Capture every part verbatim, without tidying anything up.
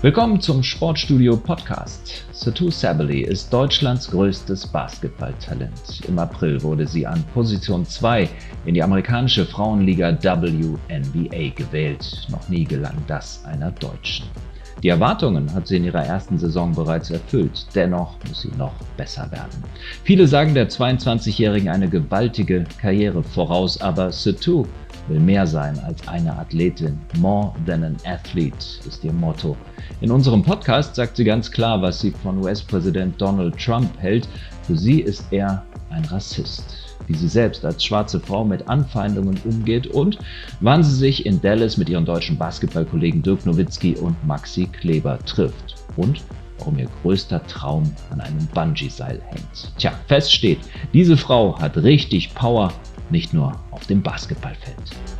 Willkommen zum Sportstudio Podcast. Satou Sabally ist Deutschlands größtes Basketballtalent. Im April wurde sie an Position zwei in die amerikanische Frauenliga W N B A gewählt. Noch nie gelang das einer Deutschen. Die Erwartungen hat sie in ihrer ersten Saison bereits erfüllt. Dennoch muss sie noch besser werden. Viele sagen der zweiundzwanzigjährigen eine gewaltige Karriere voraus, aber Satou will mehr sein als eine Athletin. More than an athlete ist ihr Motto. In unserem Podcast sagt sie ganz klar, was sie von U S-Präsident Donald Trump hält. Für sie ist er ein Rassist. Wie sie selbst als schwarze Frau mit Anfeindungen umgeht und wann sie sich in Dallas mit ihren deutschen Basketballkollegen Dirk Nowitzki und Maxi Kleber trifft. Und warum ihr größter Traum an einem Bungee-Seil hängt. Tja, fest steht, diese Frau hat richtig Power, nicht nur auf dem Basketballfeld.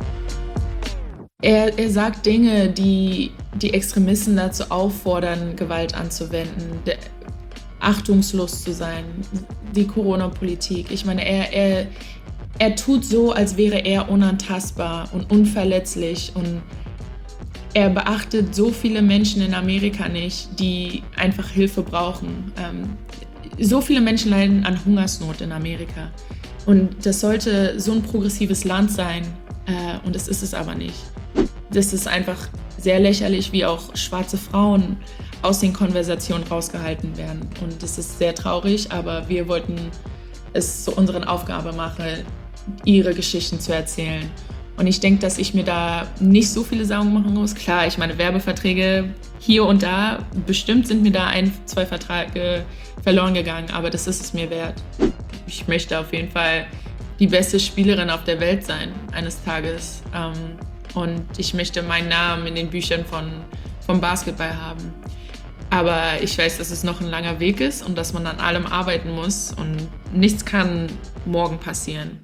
Er, er sagt Dinge, die die Extremisten dazu auffordern, Gewalt anzuwenden, de, achtungslos zu sein, die Corona-Politik. Ich meine, er, er, er tut so, als wäre er unantastbar und unverletzlich und er beachtet so viele Menschen in Amerika nicht, die einfach Hilfe brauchen. Ähm, so viele Menschen leiden an Hungersnot in Amerika. Und das sollte so ein progressives Land sein, äh, und das ist es aber nicht. Das ist einfach sehr lächerlich, wie auch schwarze Frauen aus den Konversationen rausgehalten werden. Und das ist sehr traurig, aber wir wollten es zu unserer Aufgabe machen, ihre Geschichten zu erzählen. Und ich denke, dass ich mir da nicht so viele Sorgen machen muss. Klar, ich meine, Werbeverträge hier und da, bestimmt sind mir da ein, zwei Verträge verloren gegangen, aber das ist es mir wert. Ich möchte auf jeden Fall die beste Spielerin auf der Welt sein, eines Tages. Und ich möchte meinen Namen in den Büchern von, vom Basketball haben. Aber ich weiß, dass es noch ein langer Weg ist und dass man an allem arbeiten muss. Und nichts kann morgen passieren.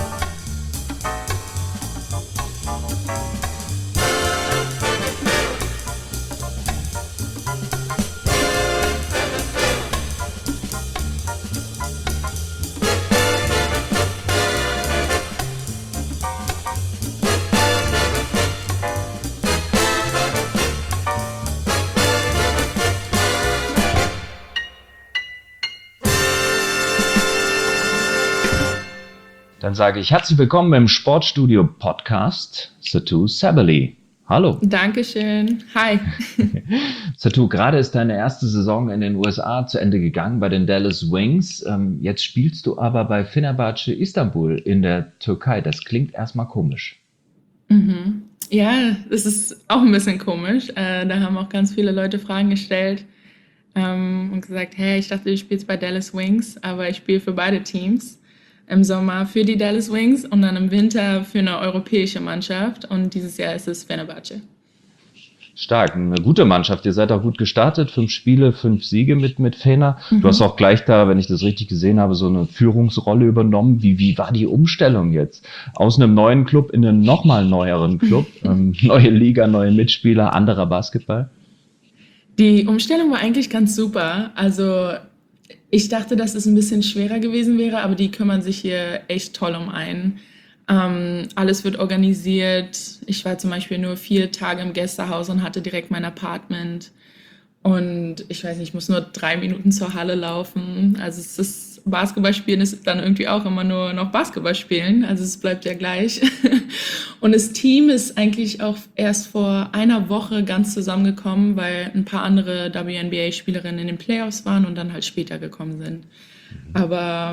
Dann sage ich herzlich willkommen im Sportstudio Podcast, Satou Sabally. Hallo. Dankeschön. Hi. Satou, gerade ist deine erste Saison in den U S A zu Ende gegangen bei den Dallas Wings. Jetzt spielst du aber bei Fenerbahce Istanbul in der Türkei. Das klingt erstmal komisch. Mhm. Ja, das ist auch ein bisschen komisch. Äh, da haben auch ganz viele Leute Fragen gestellt ähm, und gesagt, hey, ich dachte, du spielst bei Dallas Wings, aber ich spiele für beide Teams. Im Sommer für die Dallas Wings und dann im Winter für eine europäische Mannschaft. Und dieses Jahr ist es Fenerbahce. Stark, eine gute Mannschaft. Ihr seid auch gut gestartet. Fünf Spiele, fünf Siege mit, mit Fener. Mhm. Du hast auch gleich da, wenn ich das richtig gesehen habe, so eine Führungsrolle übernommen. Wie, wie war die Umstellung jetzt? Aus einem neuen Club in einen nochmal neueren Club. ähm, neue Liga, neue Mitspieler, anderer Basketball. Die Umstellung war eigentlich ganz super. Also ich dachte, dass es ein bisschen schwerer gewesen wäre, aber die kümmern sich hier echt toll um einen. Ähm, alles wird organisiert. Ich war zum Beispiel nur vier Tage im Gästehaus und hatte direkt mein Apartment. Und ich weiß nicht, ich muss nur drei Minuten zur Halle laufen. Also es ist, Basketballspielen ist dann irgendwie auch immer nur noch Basketballspielen. Also es bleibt ja gleich. Und das Team ist eigentlich auch erst vor einer Woche ganz zusammengekommen, weil ein paar andere W N B A-Spielerinnen in den Playoffs waren und dann halt später gekommen sind. Aber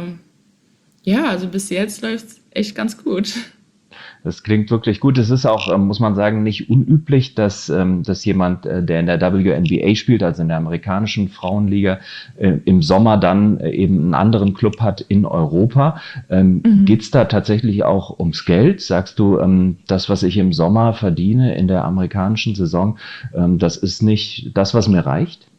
ja, also bis jetzt läuft es echt ganz gut. Das klingt wirklich gut. Es ist auch, muss man sagen, nicht unüblich, dass, dass jemand, der in der W N B A spielt, also in der amerikanischen Frauenliga, im Sommer dann eben einen anderen Club hat in Europa. Mhm. Geht es da tatsächlich auch ums Geld? Sagst du, das, was ich im Sommer verdiene in der amerikanischen Saison, das ist nicht das, was mir reicht?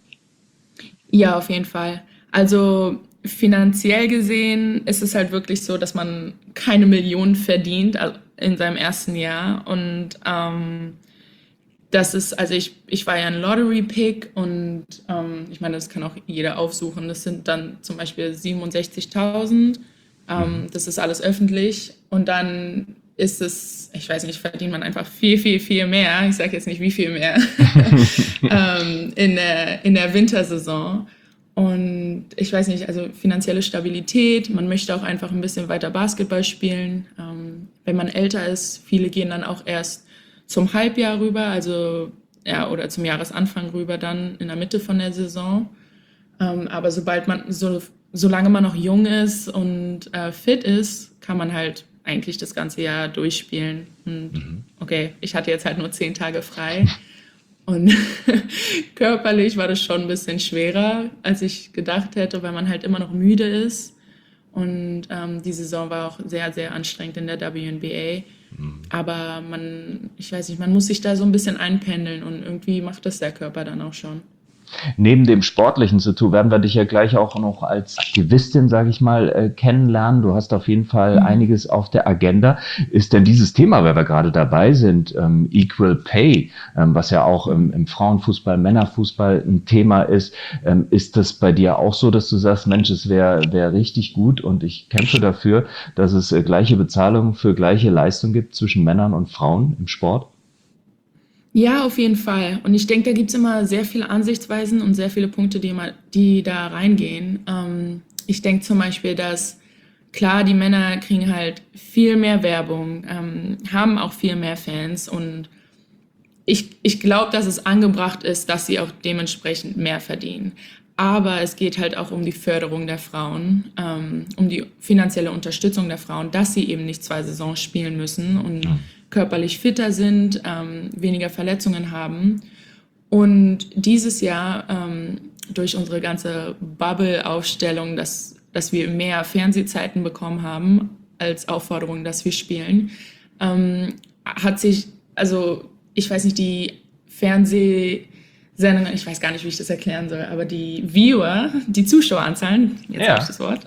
Ja, auf jeden Fall. Also finanziell gesehen ist es halt wirklich so, dass man keine Millionen verdient in seinem ersten Jahr. Und ähm, das ist, also ich, ich war ja ein Lottery-Pick und ähm, ich meine, das kann auch jeder aufsuchen. Das sind dann zum Beispiel siebenundsechzigtausend. Ähm, das ist alles öffentlich. Und dann ist es, ich weiß nicht, verdient man einfach viel, viel, viel mehr. Ich sage jetzt nicht, wie viel mehr, ähm, in der, in der Wintersaison. Und ich weiß nicht, also finanzielle Stabilität, man möchte auch einfach ein bisschen weiter Basketball spielen. Ähm, wenn man älter ist, viele gehen dann auch erst zum Halbjahr rüber, also ja, oder zum Jahresanfang rüber, dann in der Mitte von der Saison. Ähm, aber sobald man, so, solange man noch jung ist und äh, fit ist, kann man halt eigentlich das ganze Jahr durchspielen. Und mhm. okay, ich hatte jetzt halt nur zehn Tage frei. Und körperlich war das schon ein bisschen schwerer, als ich gedacht hätte, weil man halt immer noch müde ist. Und ähm, die Saison war auch sehr, sehr anstrengend in der W N B A. Mhm. Aber man, ich weiß nicht, man muss sich da so ein bisschen einpendeln und irgendwie macht das der Körper dann auch schon. Neben dem sportlichen Tattoo werden wir dich ja gleich auch noch als Aktivistin, sage ich mal, äh, kennenlernen. Du hast auf jeden Fall mhm. einiges auf der Agenda. Ist denn dieses Thema, weil wir gerade dabei sind, ähm, Equal Pay, ähm, was ja auch im, im Frauenfußball, Männerfußball ein Thema ist, ähm, ist das bei dir auch so, dass du sagst, Mensch, es wäre wär richtig gut und ich kämpfe dafür, dass es äh, gleiche Bezahlung für gleiche Leistung gibt zwischen Männern und Frauen im Sport? Ja, auf jeden Fall. Und ich denke, da gibt es immer sehr viele Ansichtsweisen und sehr viele Punkte, die, immer, die da reingehen. Ähm, ich denke zum Beispiel, dass klar, die Männer kriegen halt viel mehr Werbung, ähm, haben auch viel mehr Fans und ich, ich glaube, dass es angebracht ist, dass sie auch dementsprechend mehr verdienen. Aber es geht halt auch um die Förderung der Frauen, ähm, um die finanzielle Unterstützung der Frauen, dass sie eben nicht zwei Saisons spielen müssen und ja. körperlich fitter sind, ähm, weniger Verletzungen haben. Und dieses Jahr, ähm, durch unsere ganze Bubble-Aufstellung, dass, dass wir mehr Fernsehzeiten bekommen haben als Aufforderung, dass wir spielen, ähm, hat sich, also ich weiß nicht, die Fernsehsendungen, ich weiß gar nicht, wie ich das erklären soll, aber die Viewer, die Zuschaueranzahlen, jetzt ja. habe ich das Wort,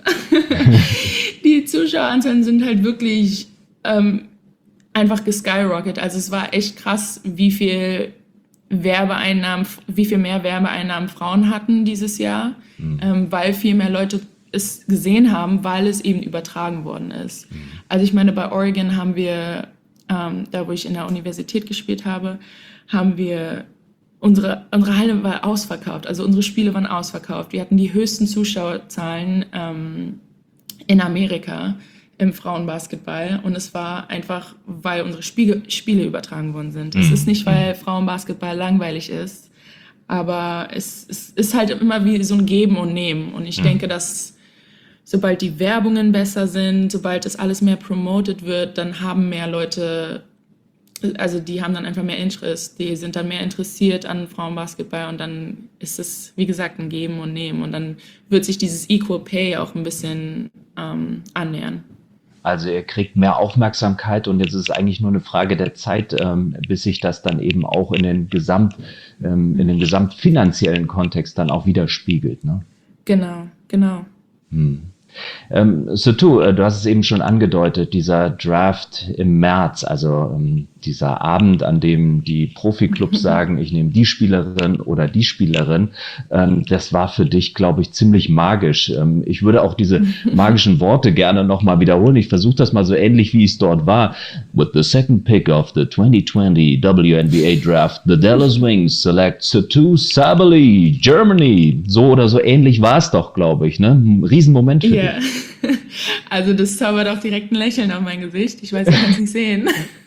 die Zuschaueranzahlen sind halt wirklich ähm, einfach geskyrocket. Also es war echt krass, wie viel Werbeeinnahmen, wie viel mehr Werbeeinnahmen Frauen hatten dieses Jahr, mhm. ähm, weil viel mehr Leute es gesehen haben, weil es eben übertragen worden ist. Mhm. Also ich meine, bei Oregon haben wir, ähm, da wo ich in der Universität gespielt habe, haben wir, unsere, unsere Halle war ausverkauft, also unsere Spiele waren ausverkauft. Wir hatten die höchsten Zuschauerzahlen ähm, in Amerika im Frauenbasketball und es war einfach, weil unsere Spiele, Spiele übertragen worden sind. Mhm. Es ist nicht, weil Frauenbasketball langweilig ist, aber es, es ist halt immer wie so ein Geben und Nehmen und ich mhm. denke, dass sobald die Werbungen besser sind, sobald das alles mehr promoted wird, dann haben mehr Leute, also die haben dann einfach mehr Interest, die sind dann mehr interessiert an Frauenbasketball und dann ist es, wie gesagt, ein Geben und Nehmen und dann wird sich dieses Equal Pay auch ein bisschen ähm, annähern. Also ihr kriegt mehr Aufmerksamkeit und jetzt ist es eigentlich nur eine Frage der Zeit, ähm, bis sich das dann eben auch in den Gesamt, ähm, in den gesamtfinanziellen Kontext dann auch widerspiegelt, ne? Genau, genau. Hm. Ähm, Satou, äh, du hast es eben schon angedeutet, dieser Draft im März, also ähm, dieser Abend, an dem die Profiklubs sagen, ich nehme die Spielerin oder die Spielerin, ähm, das war für dich, glaube ich, ziemlich magisch. Ähm, ich würde auch diese magischen Worte gerne nochmal wiederholen. Ich versuche das mal so ähnlich, wie es dort war. With the second pick of the twenty twenty W N B A Draft, the Dallas Wings select Satou Sabally, Germany. So oder so ähnlich war es doch, glaube ich, ne? Ein Riesenmoment für yeah. dich. Also das zaubert auch direkt ein Lächeln auf mein Gesicht. Ich weiß, ihr könnt es nicht sehen.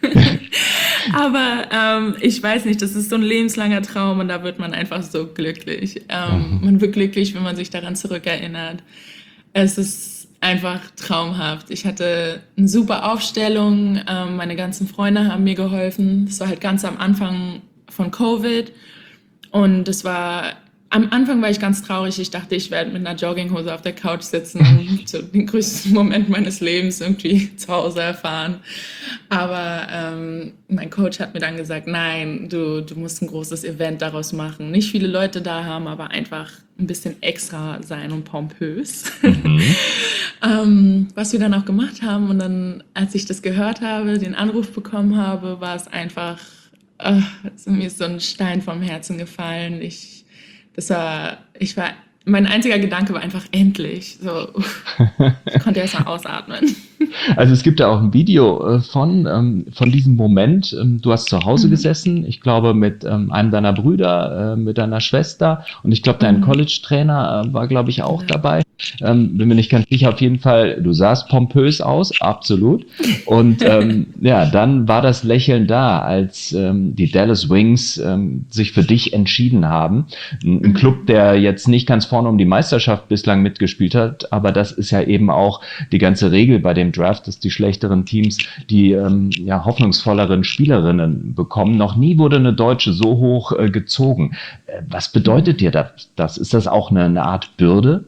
Aber ähm, ich weiß nicht, das ist so ein lebenslanger Traum und da wird man einfach so glücklich. Ähm, mhm. Man wird glücklich, wenn man sich daran zurückerinnert. Es ist einfach traumhaft. Ich hatte eine super Aufstellung, ähm, meine ganzen Freunde haben mir geholfen. Das war halt ganz am Anfang von Covid und das war... Am Anfang war ich ganz traurig. Ich dachte, ich werde mit einer Jogginghose auf der Couch sitzen und so den größten Moment meines Lebens irgendwie zu Hause erfahren. Aber ähm, mein Coach hat mir dann gesagt, nein, du, du musst ein großes Event daraus machen. Nicht viele Leute da haben, aber einfach ein bisschen extra sein und pompös. Mhm. ähm, was wir dann auch gemacht haben. Und dann, als ich das gehört habe, den Anruf bekommen habe, war es einfach, äh, mir ist so ein Stein vom Herzen gefallen. Ich Das war, ich war, mein einziger Gedanke war einfach endlich. So, ich konnte erst mal ausatmen. Also es gibt ja auch ein Video äh, von, ähm, von diesem Moment. Ähm, du hast zu Hause Mhm. gesessen, ich glaube mit ähm, einem deiner Brüder, äh, mit deiner Schwester und ich glaube dein Mhm. College-Trainer äh, war, glaube ich, auch Genau. dabei. Ähm, bin mir nicht ganz sicher, auf jeden Fall, du sahst pompös aus, absolut. Und ähm, ja, dann war das Lächeln da, als ähm, die Dallas Wings ähm, sich für dich entschieden haben. Ein, ein Club, Mhm. der jetzt nicht ganz vorne um die Meisterschaft bislang mitgespielt hat, aber das ist ja eben auch die ganze Regel bei dem Draft, dass die schlechteren Teams die ähm, ja, hoffnungsvolleren Spielerinnen bekommen. Noch nie wurde eine Deutsche so hoch äh, gezogen. Äh, was bedeutet dir Mhm. das, das? Ist das auch eine, eine Art Bürde?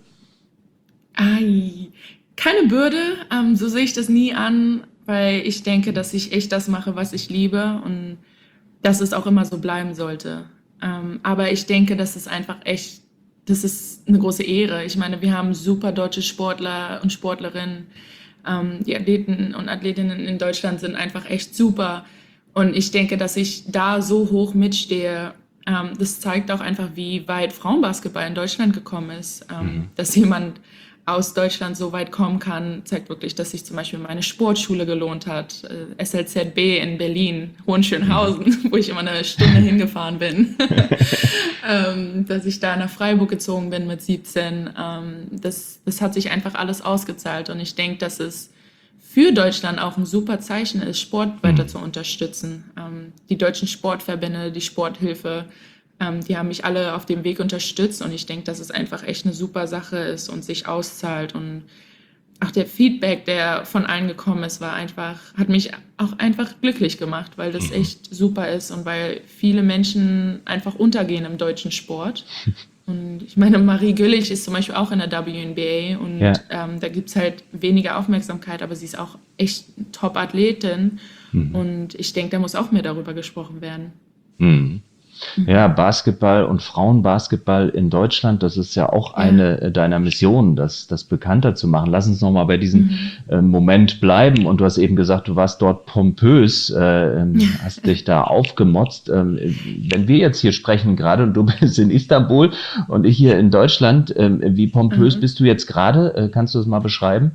Ei, keine Bürde, ähm, so sehe ich das nie an, weil ich denke, dass ich echt das mache, was ich liebe und dass es auch immer so bleiben sollte. Ähm, aber ich denke, das ist einfach echt, das ist eine große Ehre. Ich meine, wir haben super deutsche Sportler und Sportlerinnen. Ähm, die Athleten und Athletinnen in Deutschland sind einfach echt super. Und ich denke, dass ich da so hoch mitstehe, ähm, das zeigt auch einfach, wie weit Frauenbasketball in Deutschland gekommen ist. Ähm, Mhm. dass jemand aus Deutschland so weit kommen kann, zeigt wirklich, dass sich zum Beispiel meine Sportschule gelohnt hat. Äh, S L Z B in Berlin, Mhm. Hohenschönhausen, wo ich immer eine Stunde hingefahren bin. ähm, dass ich da nach Freiburg gezogen bin mit siebzehn. Ähm, das, das hat sich einfach alles ausgezahlt. Und ich denke, dass es für Deutschland auch ein super Zeichen ist, Sport weiter Mhm. zu unterstützen. Ähm, die deutschen Sportverbände, die Sporthilfe, ähm, die haben mich alle auf dem Weg unterstützt und ich denke, dass es einfach echt eine super Sache ist und sich auszahlt. Und auch der Feedback, der von allen gekommen ist, war einfach, hat mich auch einfach glücklich gemacht, weil das Mhm. echt super ist und weil viele Menschen einfach untergehen im deutschen Sport. Und ich meine, Marie Güllich ist zum Beispiel auch in der W N B A und Ja. ähm, da gibt es halt weniger Aufmerksamkeit, aber sie ist auch echt Top-Athletin Mhm. und ich denke, da muss auch mehr darüber gesprochen werden. Mhm. Ja, Mhm. Basketball und Frauenbasketball in Deutschland, das ist ja auch Ja. eine äh, deiner Missionen, das, das bekannter zu machen. Lass uns nochmal bei diesem Mhm. äh, Moment bleiben. Und du hast eben gesagt, du warst dort pompös, äh, ähm, hast dich da aufgemotzt. Ähm, wenn wir jetzt hier sprechen gerade und du bist in Istanbul und ich hier in Deutschland, ähm, wie pompös Mhm. bist du jetzt gerade? Äh, kannst du das mal beschreiben?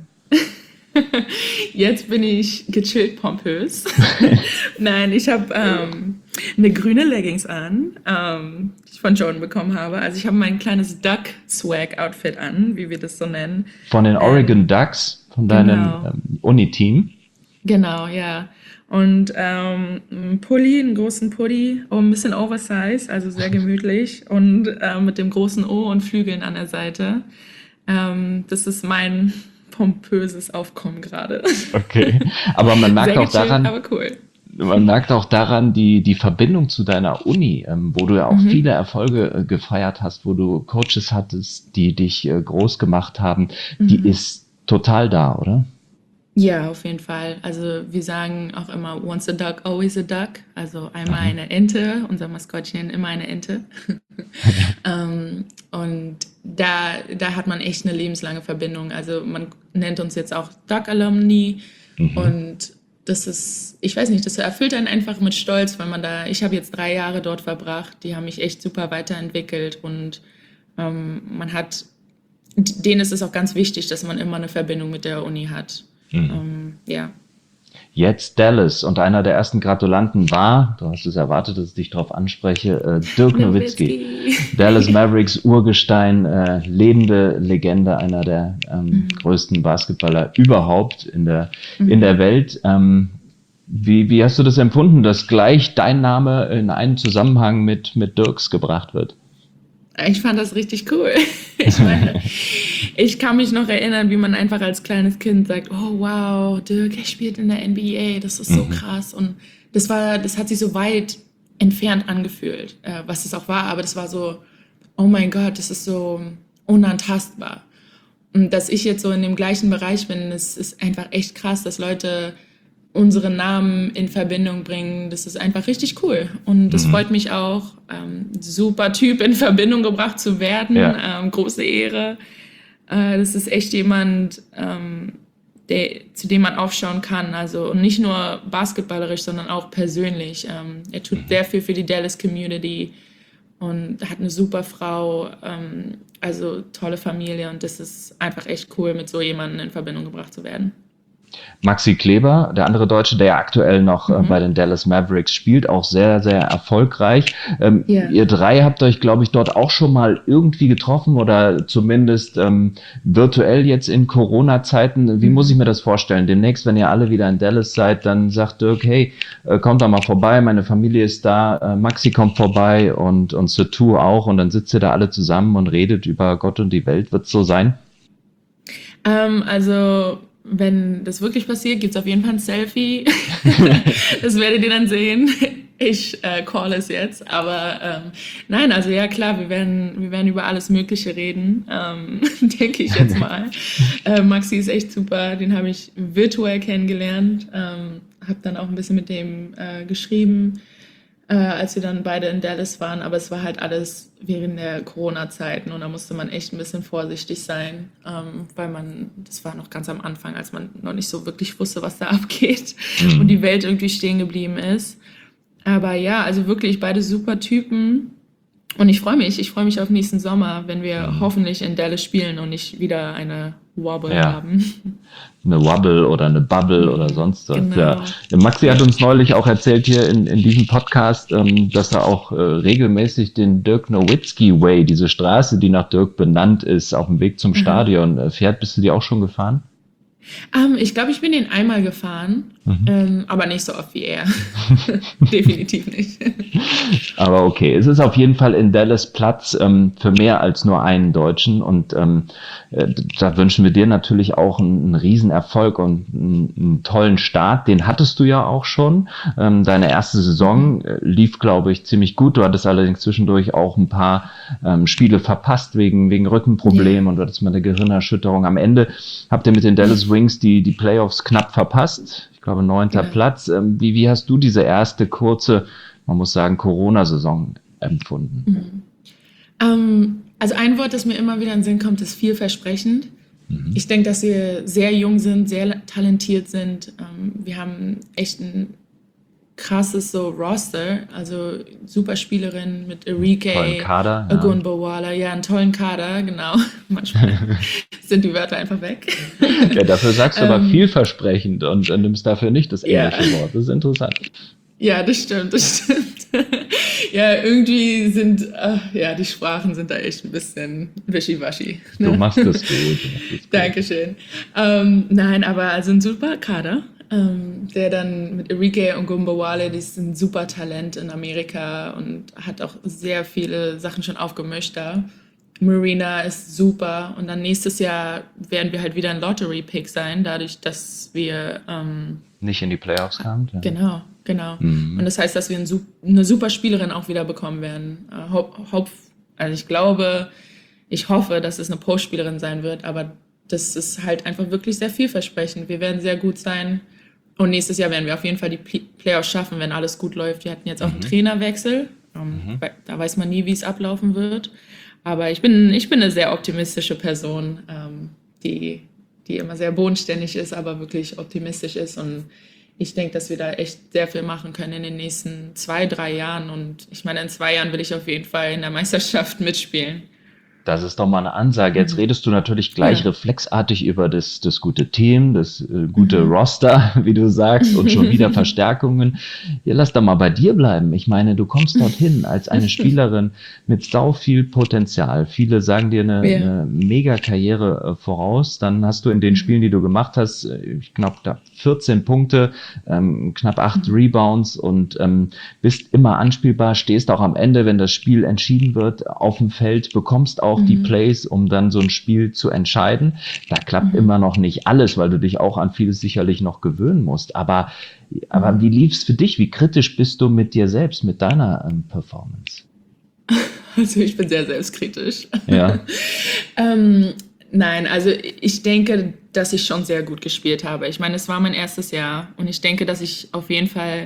Jetzt bin ich gechillt pompös. Nein, ich habe ähm, eine grüne Leggings an, ähm, die ich von Jordan bekommen habe. Also ich habe mein kleines Duck-Swag-Outfit an, wie wir das so nennen. Von den Oregon Ähm, Ducks, von deinem genau, ähm, Uni-Team. genau, ja. Und ähm, ein Pulli, einen großen Pulli, oh, ein bisschen oversized, also sehr gemütlich und äh, mit dem großen O und Flügeln an der Seite. Ähm, das ist mein pompöses Aufkommen gerade. Okay. Aber man merkt Sehr auch gechillt, daran, aber cool. man merkt auch daran die, die Verbindung zu deiner Uni, ähm, wo du ja auch viele Mhm. Erfolge äh, gefeiert hast, wo du Coaches hattest, die dich äh, groß gemacht haben, die Mhm. ist total da, oder? Ja, auf jeden Fall. Also wir sagen auch immer, once a duck, always a duck. Also einmal Mhm. eine Ente, unser Maskottchen, immer eine Ente. ähm, und da, da hat man echt eine lebenslange Verbindung. Also man nennt uns jetzt auch Duck Alumni Mhm. und das ist, ich weiß nicht, das erfüllt einen einfach mit Stolz, weil man da, ich habe jetzt drei Jahre dort verbracht, die haben mich echt super weiterentwickelt und ähm, man hat, denen ist es auch ganz wichtig, dass man immer eine Verbindung mit der Uni hat. Mhm. Ähm, ja. Jetzt Dallas und einer der ersten Gratulanten war, du hast es erwartet, dass ich dich darauf anspreche, äh, Dirk Nowitzki. Nowitzki. Dallas Mavericks Urgestein, äh, lebende Legende, einer der ähm, Mhm. größten Basketballer überhaupt in der, in der Mhm. Welt. Ähm, wie, wie hast du das empfunden, dass gleich dein Name in einen Zusammenhang mit, mit Dirks gebracht wird? Ich fand das richtig cool. Ich meine, ich kann mich noch erinnern, wie man einfach als kleines Kind sagt, oh wow, Dirk, er spielt in der N B A, das ist so Mhm. krass. Und das war, das hat sich so weit entfernt angefühlt, äh, was es auch war, aber das war so, oh mein Gott, das ist so unantastbar. Und dass ich jetzt so in dem gleichen Bereich bin, das ist einfach echt krass, dass Leute unsere Namen in Verbindung bringen. Das ist einfach richtig cool. Und das Mhm. freut mich auch. Ähm, super Typ in Verbindung gebracht zu werden. Ja. Ähm, große Ehre. Äh, das ist echt jemand, ähm, der, zu dem man aufschauen kann. Also und nicht nur basketballerisch, sondern auch persönlich. Ähm, er tut Mhm. sehr viel für die Dallas Community und hat eine super Frau. Ähm, also tolle Familie. Und das ist einfach echt cool, mit so jemandem in Verbindung gebracht zu werden. Maxi Kleber, der andere Deutsche, der ja aktuell noch mhm. äh, bei den Dallas Mavericks spielt, auch sehr, sehr erfolgreich. Ähm, yeah. Ihr drei habt euch, glaube ich, dort auch schon mal irgendwie getroffen oder zumindest ähm, virtuell jetzt in Corona-Zeiten. Wie mhm. muss ich mir das vorstellen? Demnächst, wenn ihr alle wieder in Dallas seid, dann sagt Dirk, hey, äh, kommt doch mal vorbei, meine Familie ist da, äh, Maxi kommt vorbei und, und Satou auch und dann sitzt ihr da alle zusammen und redet über Gott und die Welt. Wird es so sein? Ähm, also wenn das wirklich passiert, gibt es auf jeden Fall ein Selfie. Das werdet ihr dann sehen. Ich äh, call es jetzt. Aber ähm, nein, also ja klar, wir werden, wir werden über alles Mögliche reden, ähm, denke ich jetzt mal. äh, Maxi ist echt super, den habe ich virtuell kennengelernt. Ähm, habe dann auch ein bisschen mit dem äh, geschrieben, äh, als wir dann beide in Dallas waren. Aber es war halt alles während der Corona-Zeiten und da musste man echt ein bisschen vorsichtig sein, ähm, weil man, das war noch ganz am Anfang, als man noch nicht so wirklich wusste, was da abgeht mhm. und die Welt irgendwie stehen geblieben ist. Aber ja, also wirklich beide super Typen und ich freue mich, ich freue mich auf nächsten Sommer, wenn wir mhm. hoffentlich in Dallas spielen und nicht wieder eine Wobble ja. haben. Eine Wobble oder eine Bubble oder sonst was. Genau. Ja. Maxi hat uns neulich auch erzählt hier in, in diesem Podcast, ähm, dass er auch äh, regelmäßig den Dirk Nowitzki Way, diese Straße, die nach Dirk benannt ist, auf dem Weg zum mhm. Stadion äh, fährt. Bist du die auch schon gefahren? Um, ich glaube, ich bin den einmal gefahren, mhm. ähm, aber nicht so oft wie er. Definitiv nicht. Aber okay, es ist auf jeden Fall in Dallas Platz ähm, für mehr als nur einen Deutschen und ähm, äh, da wünschen wir dir natürlich auch einen, einen Riesenerfolg und einen, einen tollen Start. Den hattest du ja auch schon. Ähm, deine erste Saison äh, lief, glaube ich, ziemlich gut. Du hattest allerdings zwischendurch auch ein paar ähm, Spiele verpasst wegen, wegen Rückenproblemen ja. und du hattest mal eine Gehirnerschütterung. Am Ende habt ihr mit den Dallas Wings die, die Playoffs knapp verpasst. Ich glaube, neunter ja. Platz. Wie, wie hast du diese erste kurze, man muss sagen, Corona-Saison empfunden? Mhm. Um, also ein Wort, das mir immer wieder in den Sinn kommt, ist vielversprechend. Mhm. Ich denke, dass wir sehr jung sind, sehr talentiert sind. Um, wir haben echt ein krasses so Roster, also super Spielerin mit Enrique, Ogunbowale, ja. ja, einen tollen Kader, genau. Manchmal sind die Wörter einfach weg. Ja, dafür sagst du ähm, aber vielversprechend und äh, nimmst dafür nicht das englische ja. Wort. Das ist interessant. Ja, das stimmt, das stimmt. Ja, irgendwie sind, äh, ja, die Sprachen sind da echt ein bisschen wischiwaschi. Ne? Du machst das gut. Du machst das gut. Dankeschön. Ähm, nein, aber also ein super Kader. Ähm, der dann mit Enrique und Ogunbowale, die ist ein super Talent in Amerika und hat auch sehr viele Sachen schon aufgemischt da. Marina ist super und dann nächstes Jahr werden wir halt wieder ein Lottery-Pick sein, dadurch, dass wir ähm, nicht in die Playoffs kamen. Ja. Genau, genau. Mhm. Und das heißt, dass wir ein, eine super Spielerin auch wieder bekommen werden. Äh, hope, hope, also ich glaube, ich hoffe, dass es eine Postspielerin sein wird, aber das ist halt einfach wirklich sehr vielversprechend. Wir werden sehr gut sein. Und nächstes Jahr werden wir auf jeden Fall die Playoffs schaffen, wenn alles gut läuft. Wir hatten jetzt auch einen mhm. Trainerwechsel. Um, mhm. Da weiß man nie, wie es ablaufen wird. Aber ich bin, ich bin eine sehr optimistische Person, ähm, die, die immer sehr bodenständig ist, aber wirklich optimistisch ist. Und ich denke, dass wir da echt sehr viel machen können in den nächsten zwei, drei Jahren. Und ich meine, in zwei Jahren will ich auf jeden Fall in der Meisterschaft mitspielen. Das ist doch mal eine Ansage. Jetzt redest du natürlich gleich ja. reflexartig über das, das gute Team, das äh, gute mhm. Roster, wie du sagst, und schon wieder Verstärkungen. Ja, lass doch mal bei dir bleiben. Ich meine, du kommst dorthin als eine Spielerin mit sau viel Potenzial. Viele sagen dir eine, ja. eine Mega-Karriere äh, voraus. Dann hast du in den Spielen, die du gemacht hast, ich glaube, da vierzehn Punkte, ähm, knapp acht mhm. Rebounds und ähm, bist immer anspielbar, stehst auch am Ende, wenn das Spiel entschieden wird, auf dem Feld, bekommst auch auch die Plays, um dann so ein Spiel zu entscheiden. Da klappt mhm. immer noch nicht alles, weil du dich auch an vieles sicherlich noch gewöhnen musst. Aber, aber wie lief's für dich? Wie kritisch bist du mit dir selbst, mit deiner ähm, Performance? Also ich bin sehr selbstkritisch. Ja. ähm, nein, also ich denke, dass ich schon sehr gut gespielt habe. Ich meine, es war mein erstes Jahr und ich denke, dass ich auf jeden Fall,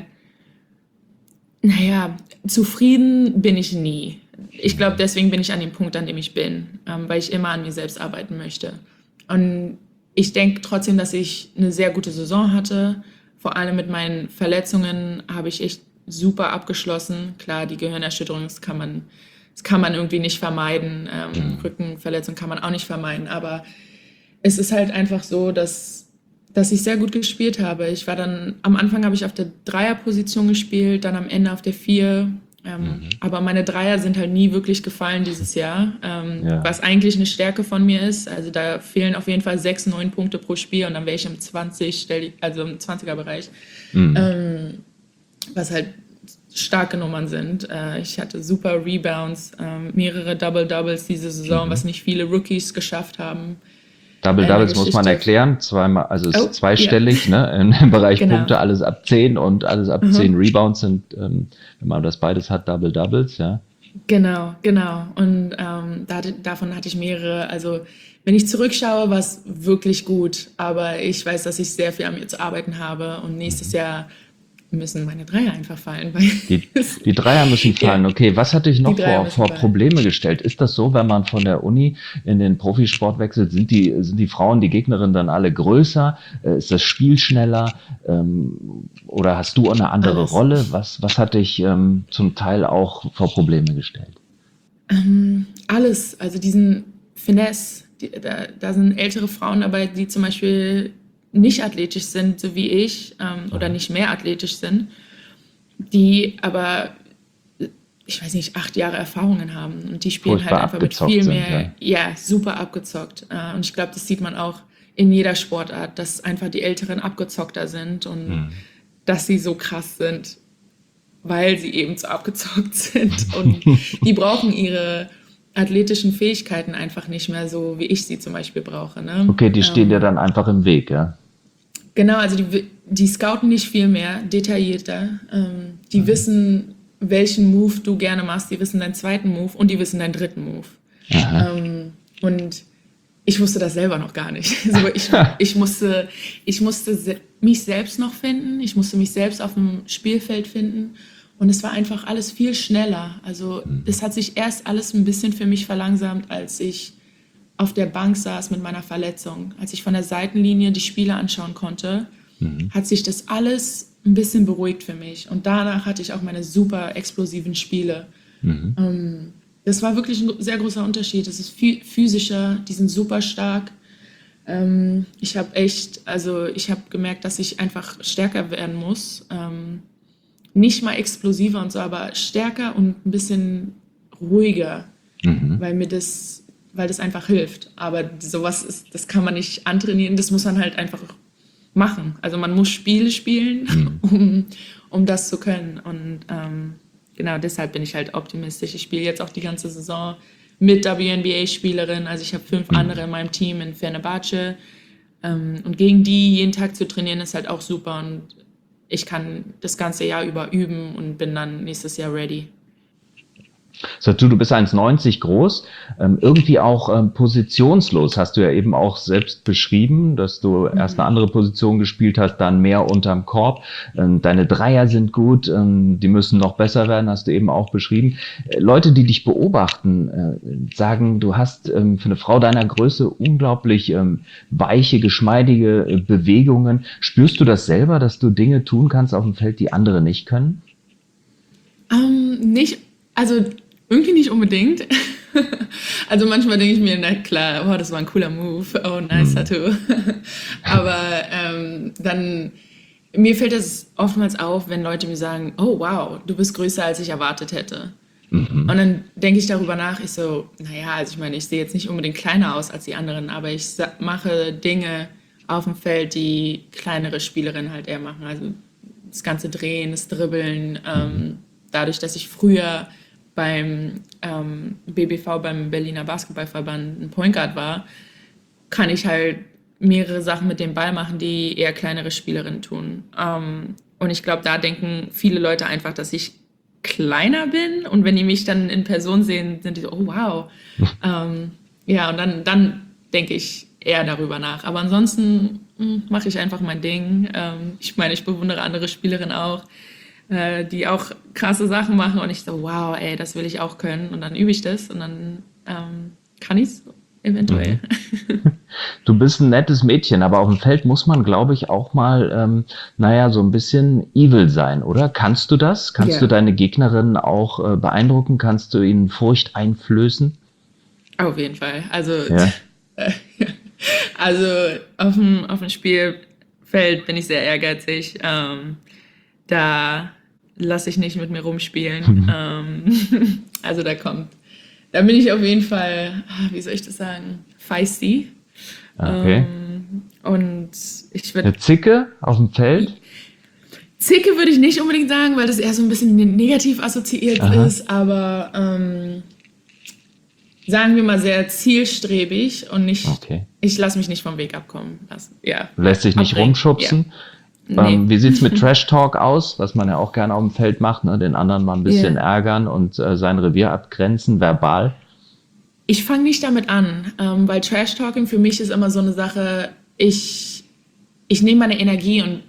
naja, zufrieden bin ich nie. Ich glaube, deswegen bin ich an dem Punkt, an dem ich bin, ähm, weil ich immer an mir selbst arbeiten möchte. Und ich denke trotzdem, dass ich eine sehr gute Saison hatte. Vor allem mit meinen Verletzungen habe ich echt super abgeschlossen. Klar, die Gehirnerschütterung, das kann man, das kann man irgendwie nicht vermeiden. Ähm, mhm. Rückenverletzung kann man auch nicht vermeiden. Aber es ist halt einfach so, dass, dass ich sehr gut gespielt habe. Ich war dann, am Anfang habe ich auf der Dreierposition gespielt, dann am Ende auf der Vier. Ähm, mhm. Aber meine Dreier sind halt nie wirklich gefallen dieses Jahr, ähm, ja. was eigentlich eine Stärke von mir ist. Also da fehlen auf jeden Fall sechs, neun Punkte pro Spiel und dann wäre ich im zwanzig, also im zwanziger-Bereich, mhm. ähm, was halt starke Nummern sind. Äh, ich hatte super Rebounds, äh, mehrere Double-Doubles diese Saison, mhm. was nicht viele Rookies geschafft haben. Double-Doubles muss man erklären, zweimal, also es ist oh, zweistellig, yeah. ne, im Bereich genau. Punkte, alles ab zehn und alles ab mhm. zehn Rebounds sind, ähm, wenn man das beides hat, Double-Doubles, ja. Genau, genau. Und ähm, da, davon hatte ich mehrere. Also wenn ich zurückschaue, war es wirklich gut, aber ich weiß, dass ich sehr viel an mir zu arbeiten habe und nächstes mhm. Jahr müssen meine Dreier einfach fallen. Weil die, die Dreier müssen fallen, ja. Okay. Was hat dich noch vor, vor Probleme gestellt? Ist das so, wenn man von der Uni in den Profisport wechselt, sind die, sind die Frauen, die Gegnerinnen dann alle größer? Ist das Spiel schneller? Ähm, oder hast du eine andere Alles. Rolle? Was, was hat dich ähm, zum Teil auch vor Probleme gestellt? Ähm, alles, also diesen Finesse, die, da, da sind ältere Frauen dabei, die zum Beispiel nicht athletisch sind, so wie ich, ähm, oder nicht mehr athletisch sind, die aber, ich weiß nicht, acht Jahre Erfahrungen haben und die spielen Furchtbar halt einfach mit viel mehr, sind, ja. ja, super abgezockt. Äh, und ich glaube, das sieht man auch in jeder Sportart, dass einfach die Älteren abgezockter sind und hm. dass sie so krass sind, weil sie eben so abgezockt sind und die brauchen ihre athletischen Fähigkeiten einfach nicht mehr so, wie ich sie zum Beispiel brauche. Ne? Okay, die stehen ähm, dir dann einfach im Weg, ja? Genau, also die, die scouten nicht viel mehr, detaillierter. Ähm, die mhm. wissen, welchen Move du gerne machst, die wissen deinen zweiten Move und die wissen deinen dritten Move. Ähm, und ich wusste das selber noch gar nicht. Also ich, ich musste, ich musste se- mich selbst noch finden, ich musste mich selbst auf dem Spielfeld finden. Und es war einfach alles viel schneller. Also es hat sich erst alles ein bisschen für mich verlangsamt, als ich auf der Bank saß mit meiner Verletzung. Als ich von der Seitenlinie die Spiele anschauen konnte, mhm. hat sich das alles ein bisschen beruhigt für mich. Und danach hatte ich auch meine super explosiven Spiele. Mhm. Ähm, das war wirklich ein sehr großer Unterschied. Es ist viel physischer, die sind super stark. Ähm, ich habe echt, also ich habe gemerkt, dass ich einfach stärker werden muss. Ähm, Nicht mal explosiver und so, aber stärker und ein bisschen ruhiger, mhm. weil mir das, weil das einfach hilft. Aber sowas ist, das kann man nicht antrainieren, das muss man halt einfach machen. Also man muss Spiele spielen, mhm. um, um das zu können. Und ähm, genau deshalb bin ich halt optimistisch. Ich spiele jetzt auch die ganze Saison mit W N B A-Spielerinnen. Also ich habe fünf mhm. andere in meinem Team in Fenerbahce. Ähm, und gegen die jeden Tag zu trainieren, ist halt auch super. Und ich kann das ganze Jahr über üben und bin dann nächstes Jahr ready. Satu, du bist eins Komma neunzig groß, ähm, irgendwie auch ähm, positionslos, hast du ja eben auch selbst beschrieben, dass du mhm. erst eine andere Position gespielt hast, dann mehr unterm Korb. Ähm, deine Dreier sind gut, ähm, die müssen noch besser werden, hast du eben auch beschrieben. Äh, Leute, die dich beobachten, äh, sagen, du hast ähm, für eine Frau deiner Größe unglaublich ähm, weiche, geschmeidige äh, Bewegungen. Spürst du das selber, dass du Dinge tun kannst auf dem Feld, die andere nicht können? Ähm, nicht, also irgendwie nicht unbedingt. Also manchmal denke ich mir, na klar, oh, das war ein cooler Move, oh nice, Tattoo. Aber ähm, dann, mir fällt das oftmals auf, wenn Leute mir sagen, oh wow, du bist größer, als ich erwartet hätte. Mhm. Und dann denke ich darüber nach, ich so, naja, also ich meine, ich sehe jetzt nicht unbedingt kleiner aus als die anderen, aber ich mache Dinge auf dem Feld, die kleinere Spielerinnen halt eher machen. Also das ganze Drehen, das Dribbeln, ähm, dadurch, dass ich früher beim ähm, B B V, beim Berliner Basketballverband, ein Point Guard war, kann ich halt mehrere Sachen mit dem Ball machen, die eher kleinere Spielerinnen tun. Ähm, und ich glaube, da denken viele Leute einfach, dass ich kleiner bin. Und wenn die mich dann in Person sehen, sind die so, oh wow. ähm, ja, und dann, dann denke ich eher darüber nach. Aber ansonsten mache ich einfach mein Ding. Ähm, ich meine, ich bewundere andere Spielerinnen auch, die auch krasse Sachen machen und ich so, wow, ey, das will ich auch können. Und dann übe ich das und dann ähm, kann ich es eventuell. Du bist ein nettes Mädchen, aber auf dem Feld muss man, glaube ich, auch mal, ähm, naja, so ein bisschen evil sein, oder? Kannst du das? Kannst yeah. du deine Gegnerinnen auch äh, beeindrucken? Kannst du ihnen Furcht einflößen? Auf jeden Fall. Also, ja. also auf dem, auf dem Spiel Feld bin ich sehr ehrgeizig. Ähm, da lasse ich nicht mit mir rumspielen. ähm, also da kommt, da bin ich auf jeden Fall, wie soll ich das sagen, feisty. Okay. Ähm, und ich würde... Eine Zicke auf dem Feld? Zicke würde ich nicht unbedingt sagen, weil das eher so ein bisschen negativ assoziiert Aha. ist, aber ähm, sagen wir mal sehr zielstrebig und nicht, Okay. ich lasse mich nicht vom Weg abkommen lassen. Ja. Lässt sich nicht Abbringen. rumschubsen? Ja. Nee. Ähm, wie sieht's mit Trash-Talk aus, was man ja auch gerne auf dem Feld macht, ne? Den anderen mal ein bisschen Ja. ärgern und äh, sein Revier abgrenzen, verbal? Ich fange nicht damit an, ähm, weil Trash-Talking für mich ist immer so eine Sache, ich, ich nehme meine Energie und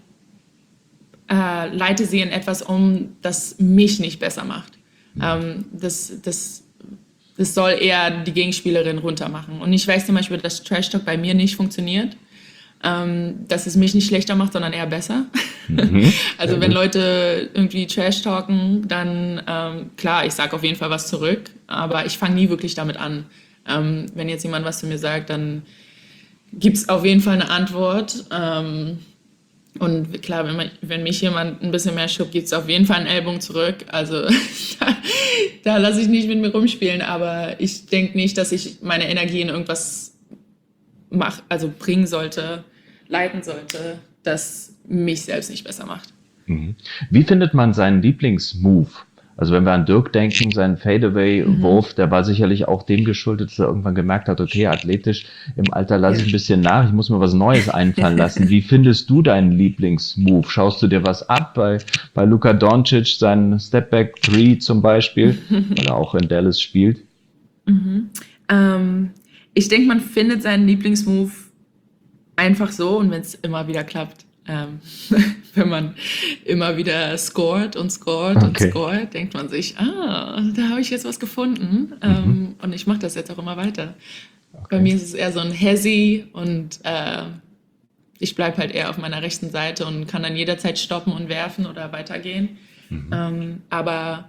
äh, leite sie in etwas um, das mich nicht besser macht. Mhm. Ähm, das, das, das soll eher die Gegenspielerin runtermachen. Und ich weiß zum Beispiel, dass Trash-Talk bei mir nicht funktioniert. Ähm, dass es mich nicht schlechter macht, sondern eher besser. Mhm, also wenn gut. Leute irgendwie Trash talken, dann ähm, klar, ich sage auf jeden Fall was zurück, aber ich fange nie wirklich damit an. Ähm, wenn jetzt jemand was zu mir sagt, dann gibt es auf jeden Fall eine Antwort. Ähm, und klar, wenn, man, wenn mich jemand ein bisschen mehr schubt, gibt es auf jeden Fall einen Ellbogen zurück. Also da, da lasse ich nicht mit mir rumspielen, aber ich denke nicht, dass ich meine Energie in irgendwas mach, also bringen sollte, leiten sollte, das mich selbst nicht besser macht. Mhm. Wie findet man seinen Lieblingsmove? Also wenn wir an Dirk denken, seinen Fadeaway-Wurf, mhm. der war sicherlich auch dem geschuldet, dass er irgendwann gemerkt hat, okay, athletisch im Alter lasse ich ein bisschen nach, ich muss mir was Neues einfallen lassen. Wie findest du deinen Lieblingsmove? Schaust du dir was ab bei, bei Luka Doncic, seinen Stepback Three zum Beispiel, weil er auch in Dallas spielt? Mhm. Ähm, ich denke, man findet seinen Lieblingsmove einfach so und wenn es immer wieder klappt. Ähm, wenn man immer wieder scored und scored okay. und scored, denkt man sich, ah, da habe ich jetzt was gefunden ähm, mhm. und ich mache das jetzt auch immer weiter. Okay. Bei mir ist es eher so ein Hezzy und äh, ich bleibe halt eher auf meiner rechten Seite und kann dann jederzeit stoppen und werfen oder weitergehen. Mhm. Ähm, aber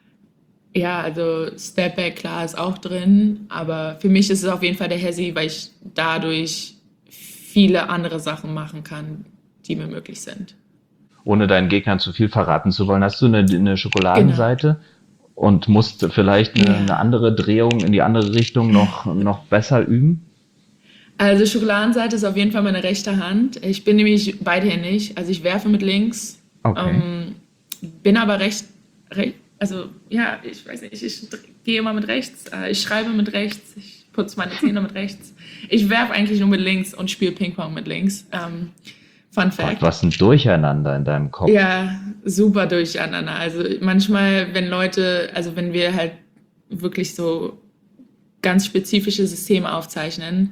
ja, also Stepback, klar, ist auch drin, aber für mich ist es auf jeden Fall der Hezzy, weil ich dadurch viele andere Sachen machen kann, die mir möglich sind. Ohne deinen Gegnern zu viel verraten zu wollen, hast du eine, eine Schokoladenseite genau. und musst vielleicht eine, ja. eine andere Drehung in die andere Richtung noch, noch besser üben? Also Schokoladenseite ist auf jeden Fall meine rechte Hand. Ich bin nämlich beidhändig, also ich werfe mit links, okay. ähm, bin aber recht, recht also ja, ich weiß nicht, ich, ich gehe immer mit rechts, äh, ich schreibe mit rechts, ich putze meine Zähne mit rechts. Ich werfe eigentlich nur mit links und spiele Ping-Pong mit links. Ähm, Fun Fact. Gott, was ein Durcheinander in deinem Kopf. Ja, super durcheinander. Also manchmal, wenn Leute, also wenn wir halt wirklich so ganz spezifische Systeme aufzeichnen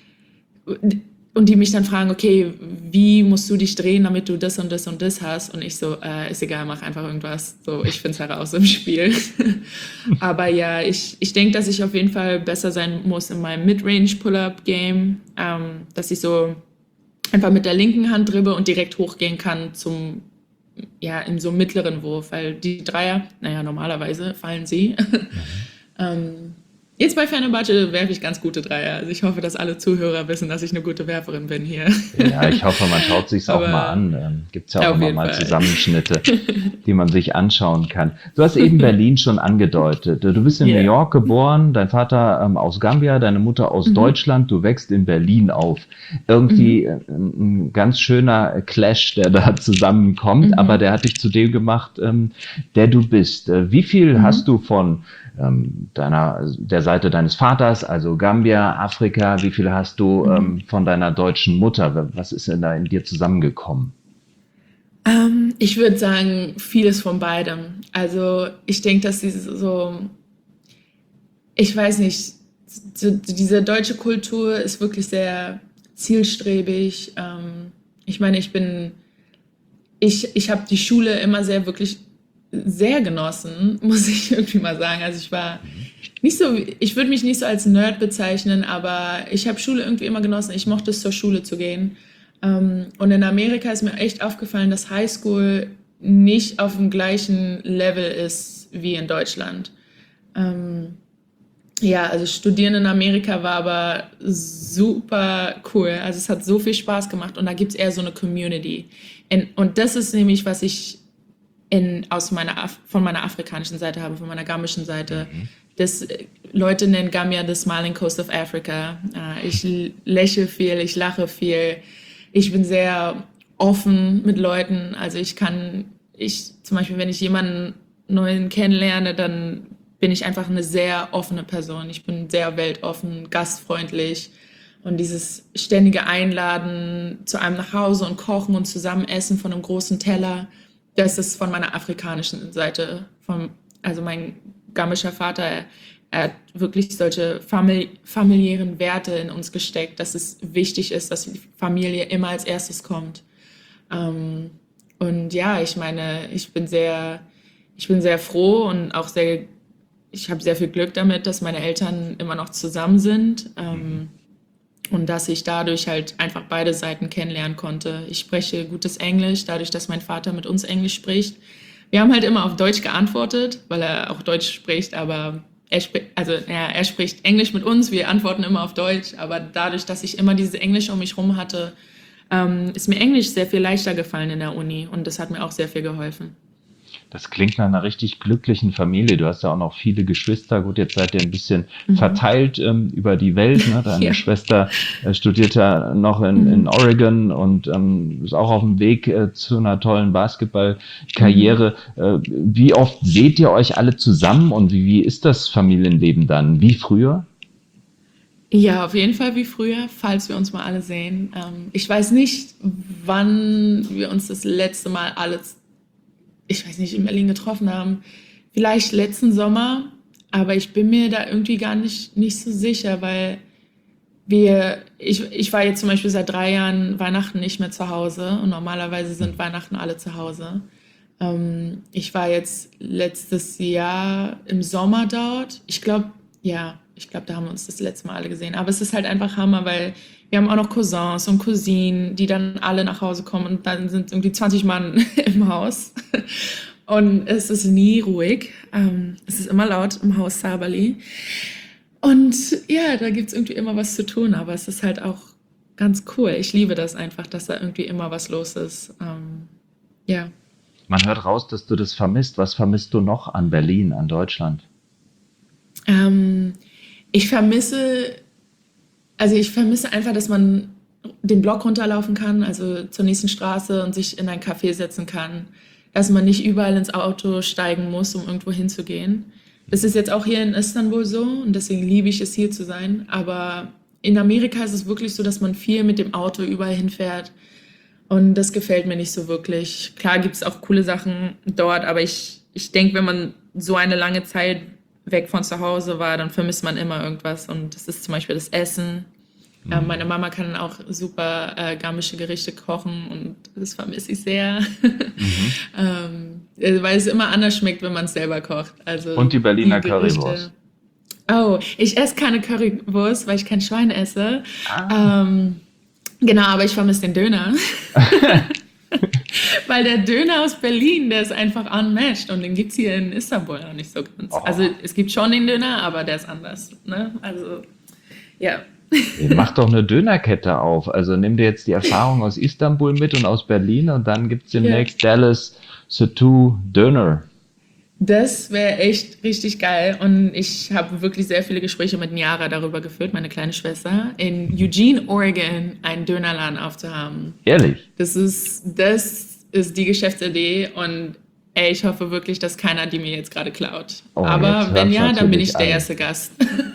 und die mich dann fragen, okay, wie musst du dich drehen, damit du das und das und das hast? Und ich so, äh, ist egal, mach einfach irgendwas. So, ich finde es heraus im Spiel. Aber ja, ich, ich denke, dass ich auf jeden Fall besser sein muss in meinem Midrange-Pull-Up-Game, ähm, dass ich so einfach mit der linken Hand dribble und direkt hochgehen kann zum, ja, in so mittleren Wurf, weil die Dreier, naja, normalerweise fallen sie. Mhm. ähm, Jetzt bei Fenerbahce werfe ich ganz gute Dreier. Also ich hoffe, dass alle Zuhörer wissen, dass ich eine gute Werferin bin hier. Ja, ich hoffe, man schaut sich's auch mal an. Ähm, gibt's ja auch immer mal Fall. Zusammenschnitte, die man sich anschauen kann. Du hast eben Berlin schon angedeutet. Du bist in yeah. New York geboren, dein Vater ähm, aus Gambia, deine Mutter aus mhm. Deutschland. Du wächst in Berlin auf. Irgendwie mhm. ein, ein ganz schöner Clash, der da zusammenkommt, mhm. aber der hat dich zu dem gemacht, ähm, der du bist. Äh, wie viel mhm. hast du von ähm, deiner der Seite deines Vaters, also Gambia, Afrika, wie viel hast du mhm. ähm, von deiner deutschen Mutter? Was ist denn da in dir zusammengekommen? Ähm, ich würde sagen, vieles von beidem. Also ich denke, dass diese so, ich weiß nicht, so, diese deutsche Kultur ist wirklich sehr zielstrebig. Ähm, ich meine, ich bin, ich, ich habe die Schule immer sehr, wirklich sehr genossen, muss ich irgendwie mal sagen. Also ich war nicht so, ich würde mich nicht so als Nerd bezeichnen, aber ich habe Schule irgendwie immer genossen. Ich mochte es, zur Schule zu gehen. Und in Amerika ist mir echt aufgefallen, dass Highschool nicht auf dem gleichen Level ist wie in Deutschland. Ja, also studieren in Amerika war aber super cool. Also es hat so viel Spaß gemacht und da gibt es eher so eine Community. In, und das ist nämlich, was ich in, aus meiner, Af- von meiner afrikanischen Seite habe, von meiner gambischen Seite. Mhm. Das, äh, Leute nennen Gambia the Smiling Coast of Africa. Äh, ich l- lächle viel, ich lache viel. Ich bin sehr offen mit Leuten. Also ich kann, ich zum Beispiel, wenn ich jemanden neuen kennenlerne, dann bin ich einfach eine sehr offene Person. Ich bin sehr weltoffen, gastfreundlich. Und dieses ständige Einladen zu einem nach Hause und kochen und zusammen essen von einem großen Teller, das ist von meiner afrikanischen Seite. Vom, also mein gambischer Vater, er, er hat wirklich solche famili familiären Werte in uns gesteckt, dass es wichtig ist, dass die Familie immer als erstes kommt. Ähm, und ja, ich meine, ich bin sehr, ich bin sehr froh und auch sehr, ich habe sehr viel Glück damit, dass meine Eltern immer noch zusammen sind. Ähm, und dass ich dadurch halt einfach beide Seiten kennenlernen konnte. Ich spreche gutes Englisch, dadurch, dass mein Vater mit uns Englisch spricht. Wir haben halt immer auf Deutsch geantwortet, weil er auch Deutsch spricht, aber er, spri also, ja, er spricht Englisch mit uns, wir antworten immer auf Deutsch. Aber dadurch, dass ich immer dieses Englisch um mich rum hatte, ähm, ist mir Englisch sehr viel leichter gefallen in der Uni und das hat mir auch sehr viel geholfen. Das klingt nach einer richtig glücklichen Familie. Du hast ja auch noch viele Geschwister. Gut, jetzt seid ihr ein bisschen Mhm. verteilt ähm, über die Welt. Ne? Deine Ja. Schwester äh, studiert ja noch in, Mhm. in Oregon und ähm, ist auch auf dem Weg äh, zu einer tollen Basketballkarriere. Äh, wie oft seht ihr euch alle zusammen und wie, wie ist das Familienleben dann? Wie früher? Ja, auf jeden Fall wie früher, falls wir uns mal alle sehen. Ähm, ich weiß nicht, wann wir uns das letzte Mal alle, ich weiß nicht, in Berlin getroffen haben. Vielleicht letzten Sommer, aber ich bin mir da irgendwie gar nicht, nicht so sicher, weil wir, ich, ich war jetzt zum Beispiel seit drei Jahren Weihnachten nicht mehr zu Hause und normalerweise sind Weihnachten alle zu Hause. Ähm, ich war jetzt letztes Jahr im Sommer dort. Ich glaube, ja, ich glaube, da haben wir uns das letzte Mal alle gesehen. Aber es ist halt einfach Hammer, weil wir haben auch noch Cousins und Cousinen, die dann alle nach Hause kommen und dann sind irgendwie zwanzig Mann im Haus. Und es ist nie ruhig. Ähm, es ist immer laut im Haus Sabali. Und ja, da gibt es irgendwie immer was zu tun, aber es ist halt auch ganz cool. Ich liebe das einfach, dass da irgendwie immer was los ist. Ähm, ja. Man hört raus, dass du das vermisst. Was vermisst du noch an Berlin, an Deutschland? Ähm, ich vermisse, also ich vermisse einfach, dass man den Block runterlaufen kann, also zur nächsten Straße und sich in ein Café setzen kann, dass man nicht überall ins Auto steigen muss, um irgendwo hinzugehen. Das ist jetzt auch hier in Istanbul so und deswegen liebe ich es, hier zu sein. Aber in Amerika ist es wirklich so, dass man viel mit dem Auto überall hinfährt und das gefällt mir nicht so wirklich. Klar gibt es auch coole Sachen dort, aber ich, ich denke, wenn man so eine lange Zeit weg von zu Hause war, dann vermisst man immer irgendwas und das ist zum Beispiel das Essen. Ähm, meine Mama kann auch super äh, gambische Gerichte kochen und das vermisse ich sehr, Mhm. ähm, äh, weil es immer anders schmeckt, wenn man es selber kocht. Also Und die Berliner die Gerichte. Currywurst. Oh, ich esse keine Currywurst, weil ich kein Schwein esse. Ah. Ähm, genau, aber ich vermisse den Döner. Weil der Döner aus Berlin, der ist einfach unmatched und den gibt es hier in Istanbul noch nicht so ganz. Oh. Also es gibt schon den Döner, aber der ist anders. Ne? Also, ja. Mach doch eine Dönerkette auf. Also nimm dir jetzt die Erfahrung aus Istanbul mit und aus Berlin und dann gibt es demnächst ja. Dallas Satu Döner. Das wäre echt richtig geil. Und ich habe wirklich sehr viele Gespräche mit Niara darüber geführt, meine kleine Schwester, in Eugene, Oregon einen Dönerladen aufzuhaben. Ehrlich? Das ist, das ist die Geschäftsidee und ey, ich hoffe wirklich, dass keiner die mir jetzt gerade klaut. Oh, aber wenn ja, dann bin ich der an. erste Gast.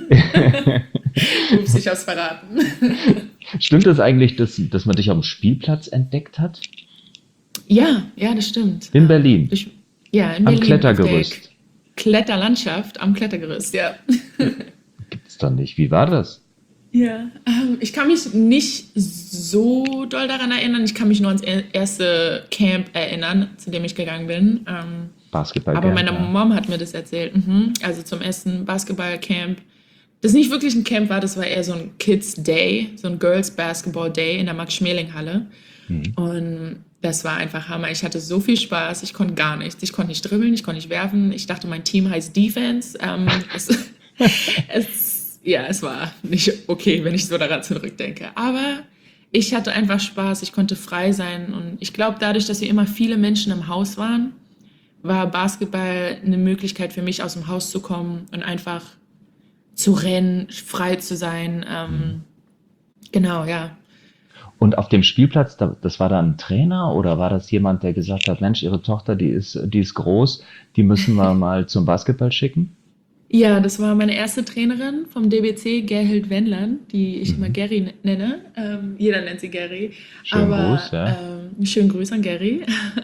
Ups, ich hab's verraten. Stimmt es das eigentlich, dass, dass man dich auf dem Spielplatz entdeckt hat? Ja, ja, das stimmt. In Berlin? Ich, ja, in am Berlin. Klettergerüst? Kletterlandschaft am Klettergerüst, ja. Gibt's doch nicht. Wie war das? Ja, ähm, ich kann mich nicht so doll daran erinnern. Ich kann mich nur ans erste Camp erinnern, zu dem ich gegangen bin. Ähm, Basketball. aber meine ja. Mom hat mir das erzählt. Mhm. Also zum ersten Basketballcamp. Das nicht wirklich ein Camp war, das war eher so ein Kids Day, so ein Girls Basketball Day in der Max-Schmeling-Halle. Mhm. Und das war einfach Hammer. Ich hatte so viel Spaß. Ich konnte gar nichts. Ich konnte nicht dribbeln, ich konnte nicht werfen. Ich dachte, mein Team heißt Defense. Ähm, das, es, ja, es war nicht okay, wenn ich so daran zurückdenke. Aber ich hatte einfach Spaß, ich konnte frei sein. Und ich glaube, dadurch, dass wir immer viele Menschen im Haus waren, war Basketball eine Möglichkeit für mich, aus dem Haus zu kommen und einfach zu rennen, frei zu sein. Ähm, genau, ja. Und auf dem Spielplatz, da, das war dann ein Trainer oder war das jemand, der gesagt hat, Mensch, Ihre Tochter, die ist, die ist groß, die müssen wir mal zum Basketball schicken? Ja, das war meine erste Trainerin vom D B C, Gerhild Wendland, die ich immer Mhm. Gary n- nenne. Ähm, jeder nennt sie Gary. Schönen Aber Gruß, ja. ähm, schönen Gruß an Gary.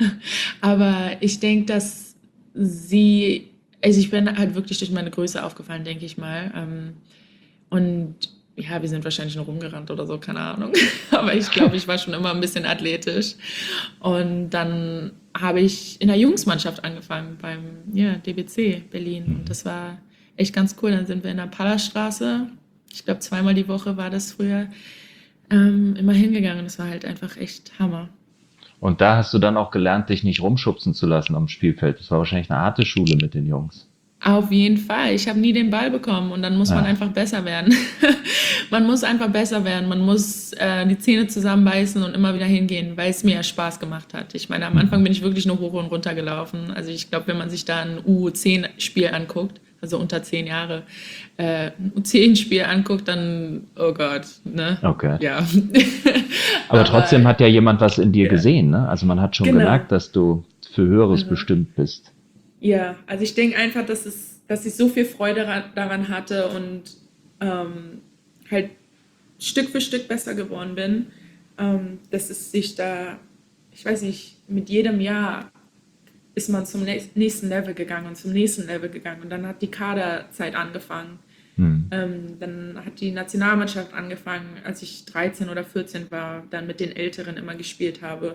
Aber ich denke, dass sie, also ich bin halt wirklich durch meine Größe aufgefallen, denke ich mal. Ähm, und ja, wir sind wahrscheinlich noch rumgerannt oder so, keine Ahnung. Aber ich glaube, ich war schon immer ein bisschen athletisch. Und dann habe ich in der Jungsmannschaft angefangen beim ja, D B C Berlin. Und Mhm. das war echt ganz cool. Dann sind wir in der Pallerstraße, ich glaube zweimal die Woche war das früher, ähm, immer hingegangen. Das war halt einfach echt Hammer. Und da hast du dann auch gelernt, dich nicht rumschubsen zu lassen am Spielfeld. Das war wahrscheinlich eine harte Schule mit den Jungs. Auf jeden Fall. Ich habe nie den Ball bekommen und dann muss man Ah. einfach besser werden. Man muss einfach besser werden. Man muss äh, die Zähne zusammenbeißen und immer wieder hingehen, weil es mir ja Spaß gemacht hat. Ich meine, am Anfang bin ich wirklich nur hoch und runter gelaufen. Also ich glaube, wenn man sich da ein U zehn Spiel anguckt, also unter zehn Jahre, äh, ein U zehn Spiel anguckt, dann, oh Gott, ne? Okay. Ja. Aber trotzdem Aber hat ja jemand was in dir ja, gesehen, ne? Also man hat schon genau. gemerkt, dass du für Höheres Mhm. bestimmt bist. Ja, also ich denke einfach, dass, es, dass ich so viel Freude ra- daran hatte und ähm, halt Stück für Stück besser geworden bin, ähm, dass es sich da, ich weiß nicht, mit jedem Jahr ist man zum näch- nächsten Level gegangen und zum nächsten Level gegangen und dann hat die Kaderzeit angefangen. Hm. Ähm, dann hat die Nationalmannschaft angefangen, als ich dreizehn oder vierzehn war, dann mit den Älteren immer gespielt habe.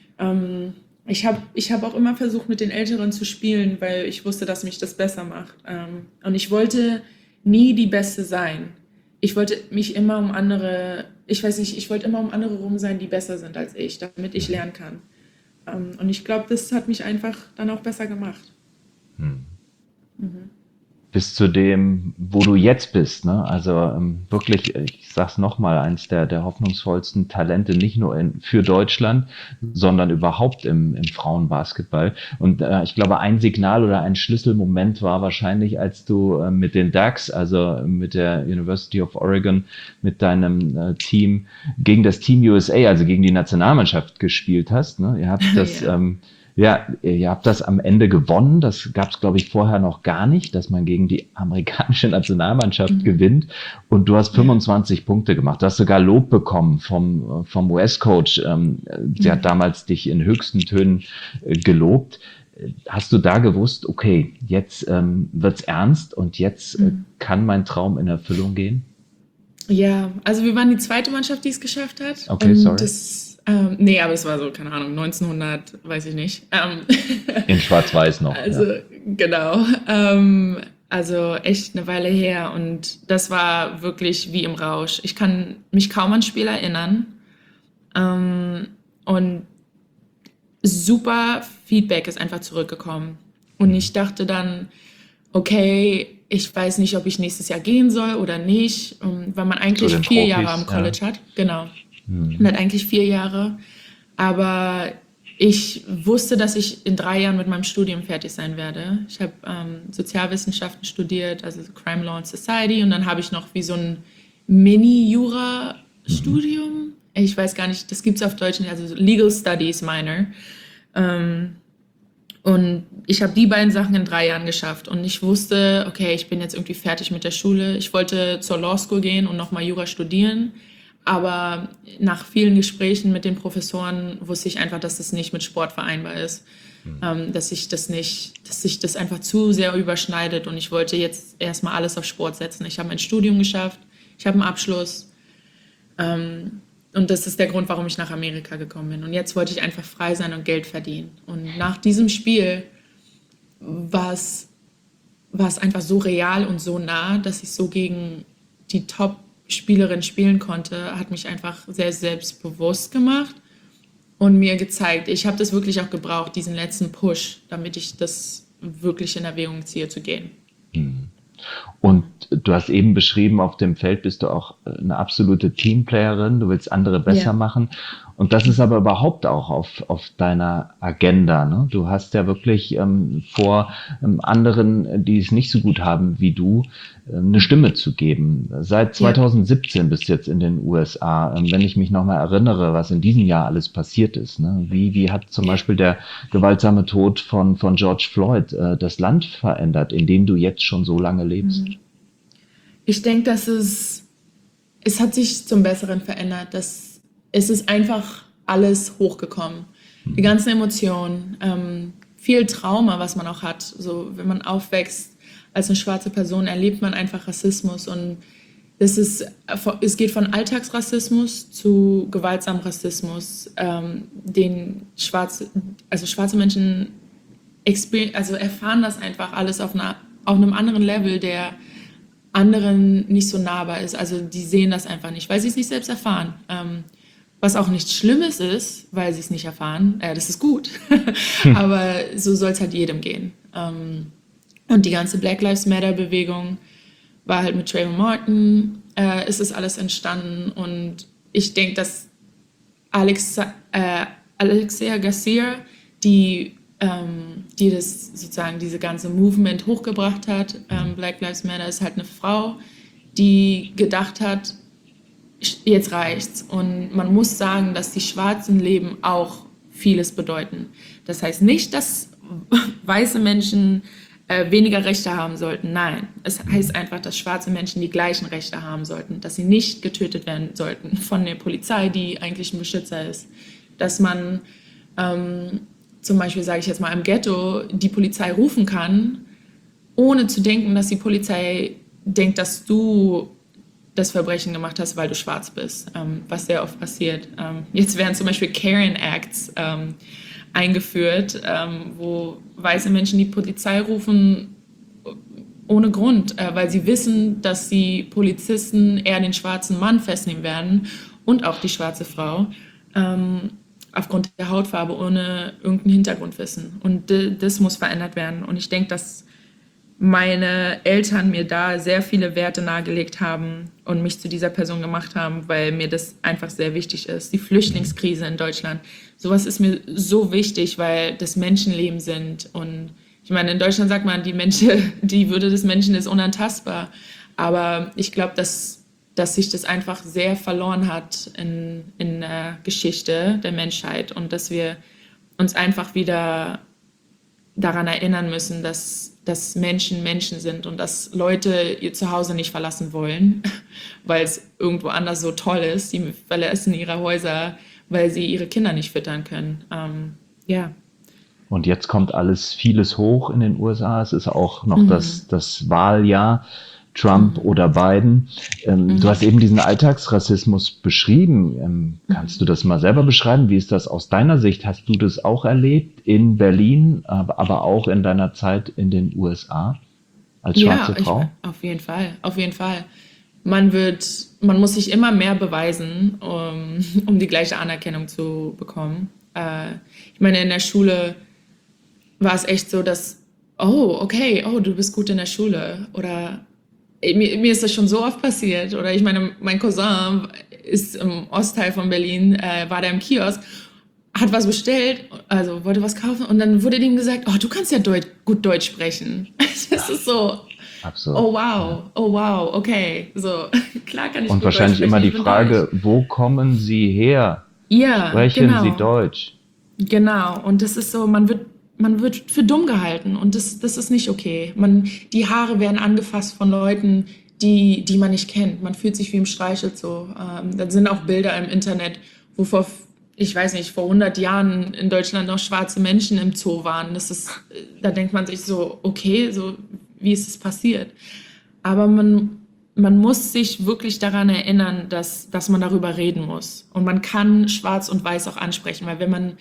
Ähm, ich habe ich hab auch immer versucht, mit den Älteren zu spielen, weil ich wusste, dass mich das besser macht. Ähm, und ich wollte nie die Beste sein. Ich wollte mich immer um andere, ich weiß nicht, ich wollte immer um andere rum sein, die besser sind als ich, damit ich lernen kann. Ähm, und ich glaube, das hat mich einfach dann auch besser gemacht. Hm. Mhm. Bis zu dem, wo du jetzt bist, ne? Also ähm, wirklich, ich sag's nochmal, eins der, der hoffnungsvollsten Talente, nicht nur in, für Deutschland, sondern überhaupt im, im Frauenbasketball. Und äh, ich glaube, ein Signal oder ein Schlüsselmoment war wahrscheinlich, als du äh, mit den Ducks, also mit der University of Oregon, mit deinem äh, Team gegen das Team U S A, also gegen die Nationalmannschaft gespielt hast. Ne? Ihr habt das Ja. ähm, Ja, ihr habt das am Ende gewonnen. Das gab es, glaube ich, vorher noch gar nicht, dass man gegen die amerikanische Nationalmannschaft Mhm. gewinnt. Und du hast Ja. fünfundzwanzig Punkte gemacht. Du hast sogar Lob bekommen vom, vom U S-Coach. Ähm, sie hat Mhm. damals dich in höchsten Tönen äh, gelobt. Hast du da gewusst, okay, jetzt ähm, wird's ernst und jetzt äh, Mhm. kann mein Traum in Erfüllung gehen? Ja, also wir waren die zweite Mannschaft, die es geschafft hat. Okay, Und sorry. das, ähm, nee, aber es war so, keine Ahnung, neunzehnhundert, weiß ich nicht. Ähm, In Schwarz-Weiß noch, also, ja. genau. Ähm, also echt eine Weile her. Und das war wirklich wie im Rausch. Ich kann mich kaum an das Spiel erinnern. Ähm, und super Feedback ist einfach zurückgekommen. Und ich dachte dann, okay, ich weiß nicht, ob ich nächstes Jahr gehen soll oder nicht, ähm, weil man Zu eigentlich den vier Jahre Profis, am ja. College hat. Genau. Man Hm. hat eigentlich vier Jahre. Aber ich wusste, dass ich in drei Jahren mit meinem Studium fertig sein werde. Ich habe ähm, Sozialwissenschaften studiert, also Crime Law and Society. Und dann habe ich noch wie so ein Mini-Jura-Studium. Ich weiß gar nicht, das gibt es auf Deutsch nicht, also Legal Studies Minor. Ähm, und ich habe die beiden Sachen in drei Jahren geschafft. Und ich wusste, okay, ich bin jetzt irgendwie fertig mit der Schule. Ich wollte zur Law School gehen und nochmal Jura studieren. Aber nach vielen Gesprächen mit den Professoren wusste ich einfach, dass das nicht mit Sport vereinbar ist. Ähm, dass ich das nicht, dass sich das einfach zu sehr überschneidet. Und ich wollte jetzt erstmal alles auf Sport setzen. Ich habe mein Studium geschafft, ich habe einen Abschluss. Ähm, und das ist der Grund, warum ich nach Amerika gekommen bin. Und jetzt wollte ich einfach frei sein und Geld verdienen. Und nach diesem Spiel war es, war es einfach so real und so nah, dass ich so gegen die Top-Spielerin spielen konnte, hat mich einfach sehr selbstbewusst gemacht und mir gezeigt, ich habe das wirklich auch gebraucht, diesen letzten Push, damit ich das wirklich in Erwägung ziehe zu gehen. Hm. Und du hast eben beschrieben, auf dem Feld bist du auch eine absolute Teamplayerin, du willst andere besser Ja. machen. Und das ist aber überhaupt auch auf, auf deiner Agenda. Ne? Du hast ja wirklich ähm, vor, ähm, anderen, die es nicht so gut haben wie du, äh, eine Stimme zu geben. Seit Ja. zwanzig siebzehn bist du jetzt in den U S A. Ähm, wenn ich mich nochmal erinnere, was in diesem Jahr alles passiert ist. Ne? Wie, wie hat zum Ja. Beispiel der gewaltsame Tod von, von George Floyd äh, das Land verändert, in dem du jetzt schon so lange lebst? Ich denke, dass es, es hat sich zum Besseren verändert. Dass es ist einfach alles hochgekommen. Die ganzen Emotionen, ähm, viel Trauma, was man auch hat. So, wenn man aufwächst als eine schwarze Person, erlebt man einfach Rassismus. Und das ist, es geht von Alltagsrassismus zu gewaltsamem Rassismus, ähm, den schwarze, also schwarze Menschen exper- also erfahren das einfach alles auf, einer, auf einem anderen Level, der anderen nicht so nahbar ist. Also die sehen das einfach nicht, weil sie es nicht selbst erfahren. Ähm, was auch nichts Schlimmes ist, weil sie es nicht erfahren. Äh, das ist gut. Aber so soll es halt jedem gehen. Ähm, und die ganze Black Lives Matter-Bewegung war halt mit Trayvon Martin, äh, ist das alles entstanden. Und ich denke, dass Alex, äh, Alexia Garcia, die, ähm, die das sozusagen diese ganze Movement hochgebracht hat, ähm, Black Lives Matter, ist halt eine Frau, die gedacht hat, jetzt reicht's. Und man muss sagen, dass die schwarzen Leben auch vieles bedeuten. Das heißt nicht, dass weiße Menschen äh, weniger Rechte haben sollten. Nein, es heißt einfach, dass schwarze Menschen die gleichen Rechte haben sollten, dass sie nicht getötet werden sollten von der Polizei, die eigentlich ein Beschützer ist. Dass man ähm, zum Beispiel, sage ich jetzt mal, im Ghetto die Polizei rufen kann, ohne zu denken, dass die Polizei denkt, dass du das Verbrechen gemacht hast, weil du schwarz bist, ähm, was sehr oft passiert. Ähm, jetzt werden zum Beispiel Karen Acts ähm, eingeführt, ähm, wo weiße Menschen die Polizei rufen ohne Grund, äh, weil sie wissen, dass die Polizisten eher den schwarzen Mann festnehmen werden und auch die schwarze Frau, ähm, aufgrund der Hautfarbe, ohne irgendein Hintergrundwissen. Und d- das muss verändert werden. Und ich denke, dass meine Eltern mir da sehr viele Werte nahegelegt haben und mich zu dieser Person gemacht haben, weil mir das einfach sehr wichtig ist. Die Flüchtlingskrise in Deutschland, sowas ist mir so wichtig, weil das Menschenleben sind. Und ich meine, in Deutschland sagt man, die, Menschen, die Würde des Menschen ist unantastbar. Aber ich glaube, dass, dass sich das einfach sehr verloren hat in, in der Geschichte der Menschheit und dass wir uns einfach wieder daran erinnern müssen, dass dass Menschen Menschen sind und dass Leute ihr Zuhause nicht verlassen wollen, weil es irgendwo anders so toll ist. Die verlassen ihre Häuser, weil sie ihre Kinder nicht füttern können. Ähm, ja. Und jetzt kommt alles vieles hoch in den U S A. Es ist auch noch mhm. das, das Wahljahr, Trump mhm. oder Biden. Ähm, mhm. Du hast eben diesen Alltagsrassismus beschrieben. Ähm, kannst du das mal selber beschreiben? Wie ist das aus deiner Sicht? Hast du das auch erlebt in Berlin, aber, aber auch in deiner Zeit in den U S A als schwarze ja, Frau? Ich, auf jeden Fall, auf jeden Fall. Man wird, man muss sich immer mehr beweisen, um, um die gleiche Anerkennung zu bekommen. Äh, ich meine, in der Schule war es echt so, dass, oh, okay, oh, du bist gut in der Schule oder Mir, mir ist das schon so oft passiert. Oder ich meine, mein Cousin ist im Ostteil von Berlin, äh, war da im Kiosk, hat was bestellt, also wollte was kaufen und dann wurde ihm gesagt, oh, du kannst ja Deut- gut Deutsch sprechen. Das ist so, Absurd. Oh wow, oh wow, okay. So, klar kann ich Und gut wahrscheinlich Deutsch immer die sprechen, ich bin Frage, Deutsch. wo kommen Sie her? Ja, Sprechen genau. Sie Deutsch? Genau, und das ist so, man wird, man wird für dumm gehalten und das, das ist nicht okay. Man, die Haare werden angefasst von Leuten, die, die man nicht kennt. Man fühlt sich wie im Streichelzoo. Ähm, da sind auch Bilder im Internet, wo vor, ich weiß nicht, vor hundert Jahren in Deutschland noch schwarze Menschen im Zoo waren. Das ist, da denkt man sich so, okay, so, wie ist es passiert? Aber man, man muss sich wirklich daran erinnern, dass, dass man darüber reden muss. Und man kann Schwarz und Weiß auch ansprechen, weil wenn man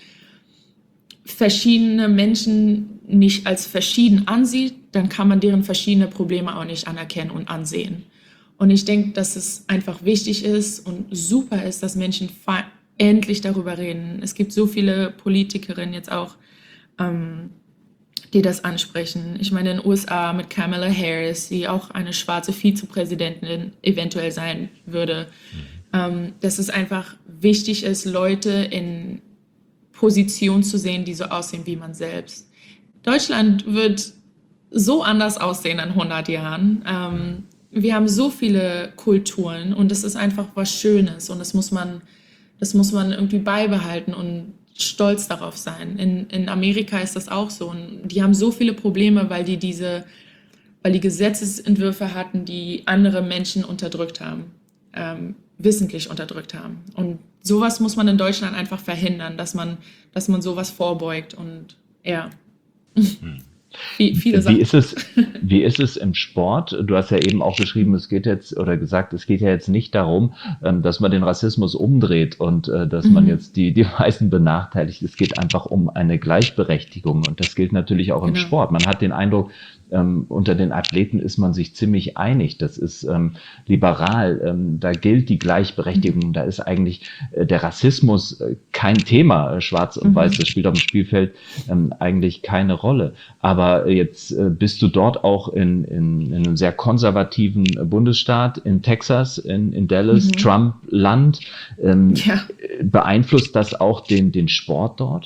verschiedene Menschen nicht als verschieden ansieht, dann kann man deren verschiedene Probleme auch nicht anerkennen und ansehen. Und ich denke, dass es einfach wichtig ist und super ist, dass Menschen fa- endlich darüber reden. Es gibt so viele Politikerinnen jetzt auch, ähm, die das ansprechen. Ich meine, in den U S A mit Kamala Harris, die auch eine schwarze Vizepräsidentin eventuell sein würde, mhm. ähm, dass es einfach wichtig ist, Leute in Position zu sehen, die so aussehen wie man selbst. Deutschland wird so anders aussehen in hundert Jahren. Ähm, wir haben so viele Kulturen und das ist einfach was Schönes und das muss man, das muss man irgendwie beibehalten und stolz darauf sein. In, in Amerika ist das auch so und die haben so viele Probleme, weil die diese, weil die Gesetzesentwürfe hatten, die andere Menschen unterdrückt haben, ähm, wissentlich unterdrückt haben. Und sowas muss man in Deutschland einfach verhindern, dass man, dass man sowas vorbeugt und ja. Hm. Wie, viele Sachen. Wie ist es, wie ist es im Sport? Du hast ja eben auch geschrieben, es geht jetzt oder gesagt, es geht ja jetzt nicht darum, dass man den Rassismus umdreht und dass mhm. man jetzt die, die Weißen benachteiligt. Es geht einfach um eine Gleichberechtigung und das gilt natürlich auch im genau. Sport. Man hat den Eindruck, ähm, unter den Athleten ist man sich ziemlich einig. Das ist ähm, liberal. Ähm, da gilt die Gleichberechtigung. Mhm. Da ist eigentlich äh, der Rassismus äh, kein Thema. Schwarz und mhm. Weiß, das spielt auf dem Spielfeld ähm, eigentlich keine Rolle. Aber jetzt äh, bist du dort auch in, in, in einem sehr konservativen Bundesstaat, in Texas, in, in Dallas, mhm. Trump-Land. Ähm, ja. Beeinflusst das auch den, den Sport dort?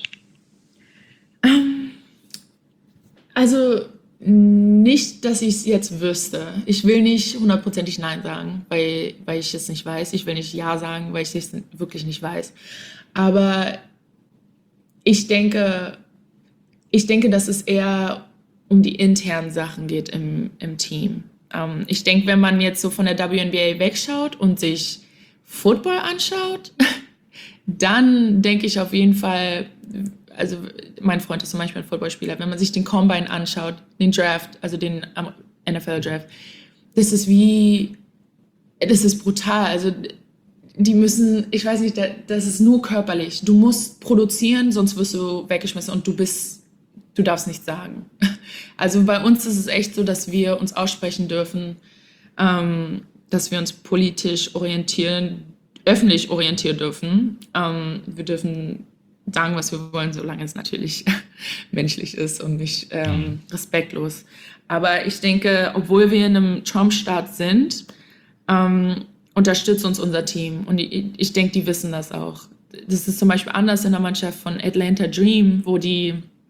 Um, also nicht, dass ich es jetzt wüsste. Ich will nicht hundertprozentig Nein sagen, weil, weil ich es nicht weiß. Ich will nicht Ja sagen, weil ich es wirklich nicht weiß. Aber ich denke, ich denke, dass es eher um die internen Sachen geht im, im Team. Ähm, ich denke, wenn man jetzt so von der W N B A wegschaut und sich Football anschaut, dann denke ich auf jeden Fall, also mein Freund ist zum Beispiel ein Footballspieler, wenn man sich den Combine anschaut, den Draft, also den N F L-Draft, das ist wie, das ist brutal. Also die müssen, ich weiß nicht, das ist nur körperlich. Du musst produzieren, sonst wirst du weggeschmissen und du bist, du darfst nichts sagen. Also bei uns ist es echt so, dass wir uns aussprechen dürfen, ähm, dass wir uns politisch orientieren, öffentlich orientieren dürfen. Ähm, wir dürfen sagen, was wir wollen, solange es natürlich menschlich ist und nicht ähm, respektlos. Aber ich denke, obwohl wir in einem Trump-Staat sind, ähm, unterstützt uns unser Team. Und ich, ich denke, die wissen das auch. Das ist zum Beispiel anders in der Mannschaft von Atlanta Dream, wo die,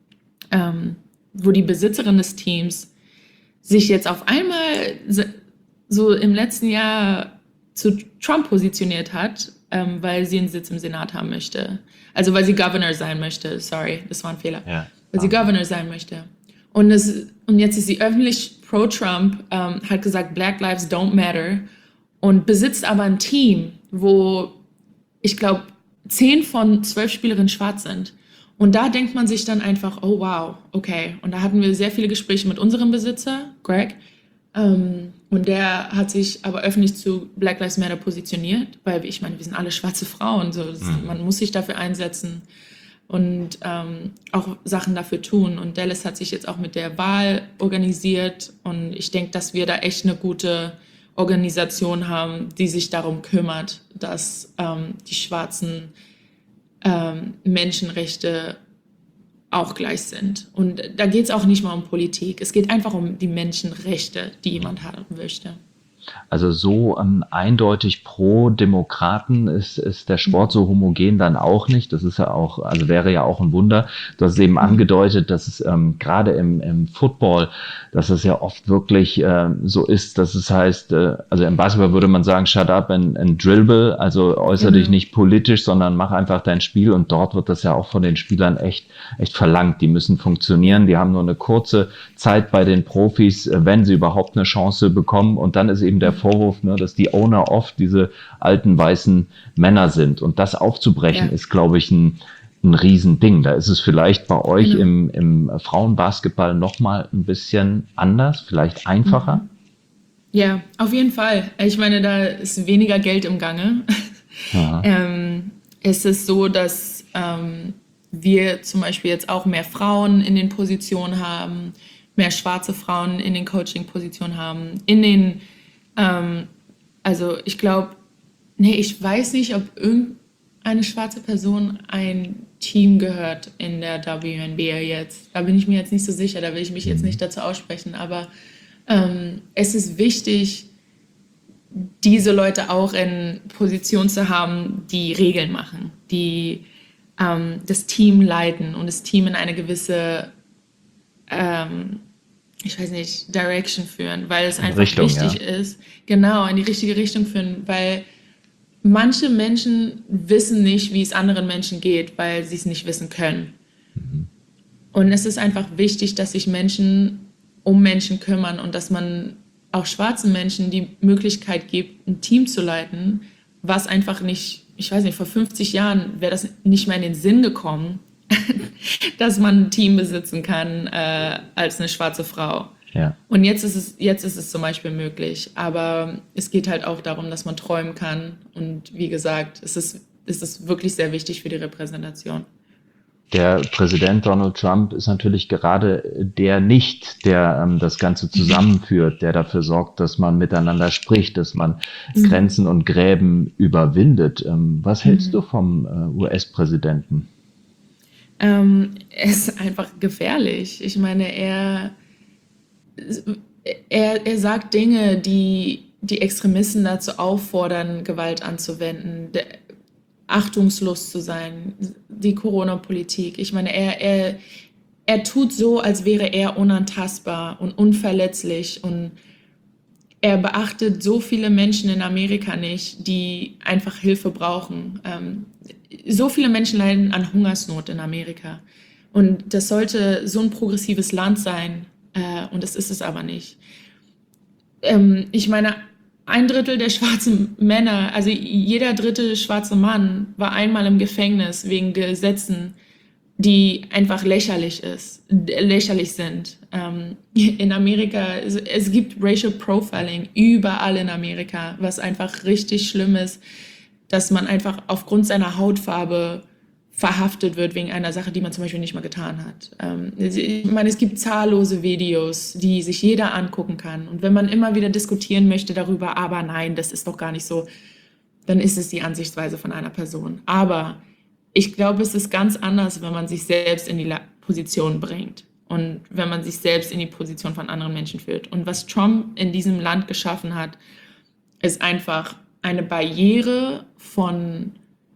ähm, wo die Besitzerin des Teams sich jetzt auf einmal so im letzten Jahr zu Trump positioniert hat, ähm, weil sie einen Sitz im Senat haben möchte. Also weil sie Governor sein möchte. Sorry, das war ein Fehler. Ja. Weil sie Governor sein möchte. Und, das, und jetzt ist sie öffentlich pro-Trump, ähm, hat gesagt, Black Lives don't matter und besitzt aber ein Team, wo ich glaube, zehn von zwölf Spielerinnen schwarz sind. Und da denkt man sich dann einfach, oh wow, okay. Und da hatten wir sehr viele Gespräche mit unserem Besitzer, Greg. Ähm, und der hat sich aber öffentlich zu Black Lives Matter positioniert, weil ich meine, wir sind alle schwarze Frauen, so, das, mhm. man muss sich dafür einsetzen und ähm, auch Sachen dafür tun. Und Dallas hat sich jetzt auch mit der Wahl organisiert und ich denke, dass wir da echt eine gute Organisation haben, die sich darum kümmert, dass ähm, die schwarzen ähm, Menschenrechte auch gleich sind. Und da geht es auch nicht mal um Politik. Es geht einfach um die Menschenrechte, die jemand haben möchte. Also so ähm, eindeutig pro Demokraten ist, ist der Sport so homogen dann auch nicht. Das ist ja auch, also wäre ja auch ein Wunder. Du hast es eben angedeutet, dass es ähm, gerade im, im Football, dass es ja oft wirklich äh, so ist, dass es heißt, äh, also im Basketball würde man sagen, shut up and, and dribble, also äußere genau. dich nicht politisch, sondern mach einfach dein Spiel. Und dort wird das ja auch von den Spielern echt, echt verlangt. Die müssen funktionieren. Die haben nur eine kurze Zeit bei den Profis, wenn sie überhaupt eine Chance bekommen. Und dann ist eben der Vorwurf, ne, dass die Owner oft diese alten weißen Männer sind. Und das aufzubrechen, ja. ist, glaube ich, ein, ein Riesending. Da ist es vielleicht bei euch genau. im, im Frauenbasketball nochmal ein bisschen anders, vielleicht einfacher. Ja, auf jeden Fall. Ich meine, da ist weniger Geld im Gange. ähm, es ist so, dass ähm, wir zum Beispiel jetzt auch mehr Frauen in den Positionen haben, mehr schwarze Frauen in den Coaching-Positionen haben, in den Ähm, also ich glaube, nee, ich weiß nicht, ob irgend, eine schwarze Person ein Team gehört in der W N B A jetzt. Da bin ich mir jetzt nicht so sicher, da will ich mich jetzt nicht dazu aussprechen, aber ähm, es ist wichtig, diese Leute auch in Position zu haben, die Regeln machen, die ähm, das Team leiten und das Team in eine gewisse, ähm, ich weiß nicht, Direction führen, weil es einfach Richtung, wichtig ja. ist, genau, in die richtige Richtung führen, weil manche Menschen wissen nicht, wie es anderen Menschen geht, weil sie es nicht wissen können. Mhm. Und es ist einfach wichtig, dass sich Menschen um Menschen kümmern und dass man auch schwarzen Menschen die Möglichkeit gibt, ein Team zu leiten, was einfach nicht, ich weiß nicht, vor fünfzig Jahren wäre das nicht mehr in den Sinn gekommen, dass man ein Team besitzen kann äh, als eine schwarze Frau. Ja. Und jetzt ist es, jetzt ist es zum Beispiel möglich. Aber es geht halt auch darum, dass man träumen kann. Und wie gesagt, es ist, es ist wirklich sehr wichtig für die Repräsentation. Der Präsident Donald Trump ist natürlich gerade der nicht, der ähm, das Ganze zusammenführt, der dafür sorgt, dass man miteinander spricht, dass man mhm. Grenzen und Gräben überwindet. Ähm, was hältst mhm. du vom äh, U S-Präsidenten? Ähm, er ist einfach gefährlich. Ich meine, er, er, er sagt Dinge, die die Extremisten dazu auffordern, Gewalt anzuwenden. Der, achtungslos zu sein, die Corona-Politik. Ich meine, er, er, er tut so, als wäre er unantastbar und unverletzlich und er beachtet so viele Menschen in Amerika nicht, die einfach Hilfe brauchen. Ähm, so viele Menschen leiden an Hungersnot in Amerika und das sollte so ein progressives Land sein äh, und das ist es aber nicht. Ähm, ich meine, ein Drittel der schwarzen Männer, also jeder dritte schwarze Mann war einmal im Gefängnis wegen Gesetzen, die einfach lächerlich ist, lächerlich sind. Ähm, in Amerika, es, es gibt Racial Profiling überall in Amerika, was einfach richtig schlimm ist, dass man einfach aufgrund seiner Hautfarbe verhaftet wird wegen einer Sache, die man zum Beispiel nicht mal getan hat. Ähm, ich meine, es gibt zahllose Videos, die sich jeder angucken kann. Und wenn man immer wieder diskutieren möchte darüber, aber nein, das ist doch gar nicht so, dann ist es die Ansichtsweise von einer Person. Aber ich glaube, es ist ganz anders, wenn man sich selbst in die Position bringt und wenn man sich selbst in die Position von anderen Menschen führt. Und was Trump in diesem Land geschaffen hat, ist einfach eine Barriere von